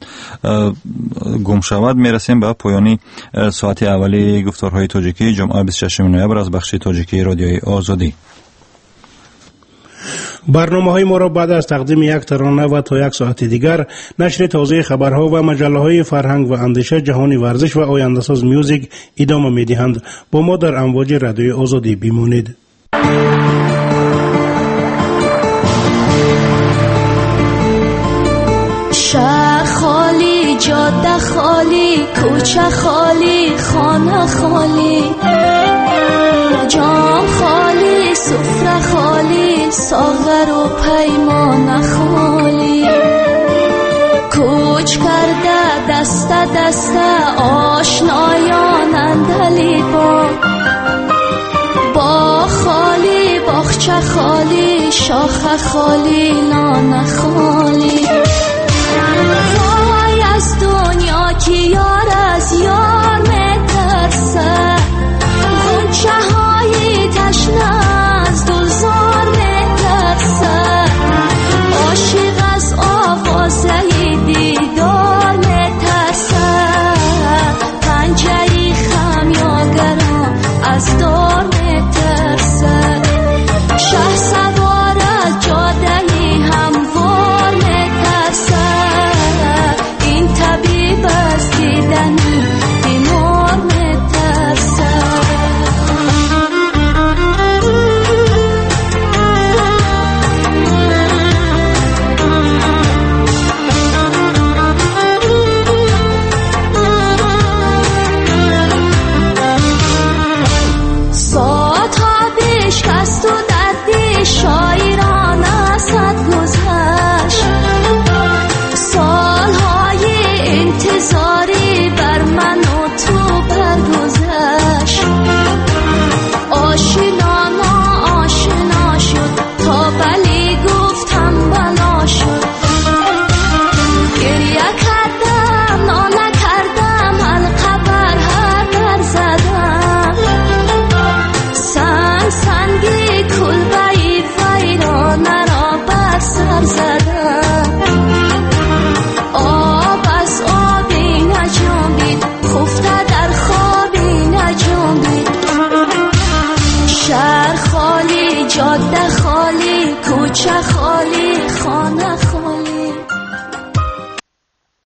C: گم شود میرسیم به پایانی ساعت اولی گفتارهای تاجیکی جمعه بیست و ششم نوامبر از بخش تاجیکی رادیوی آزادی.
B: برنامه های ما را بعد از تقدیم یک ترانه و تا یک ساعت دیگر نشر تازه خبرها و مجله های فرهنگ و اندیشه جهانی ورزش و آینده ساز میوزیک ادامه می دهند. با ما در امواج رادیوی آزادی بمانید.
I: شهر خالی، جاده خالی، کوچه خالی، خانه خالی، جام خالی، سفره خالی، ساغر و پیمان خالی، کوچ کرده دست دست آشنایان اندلی با با خالی، باغچه خالی، شاخه خالی، لانه خالی.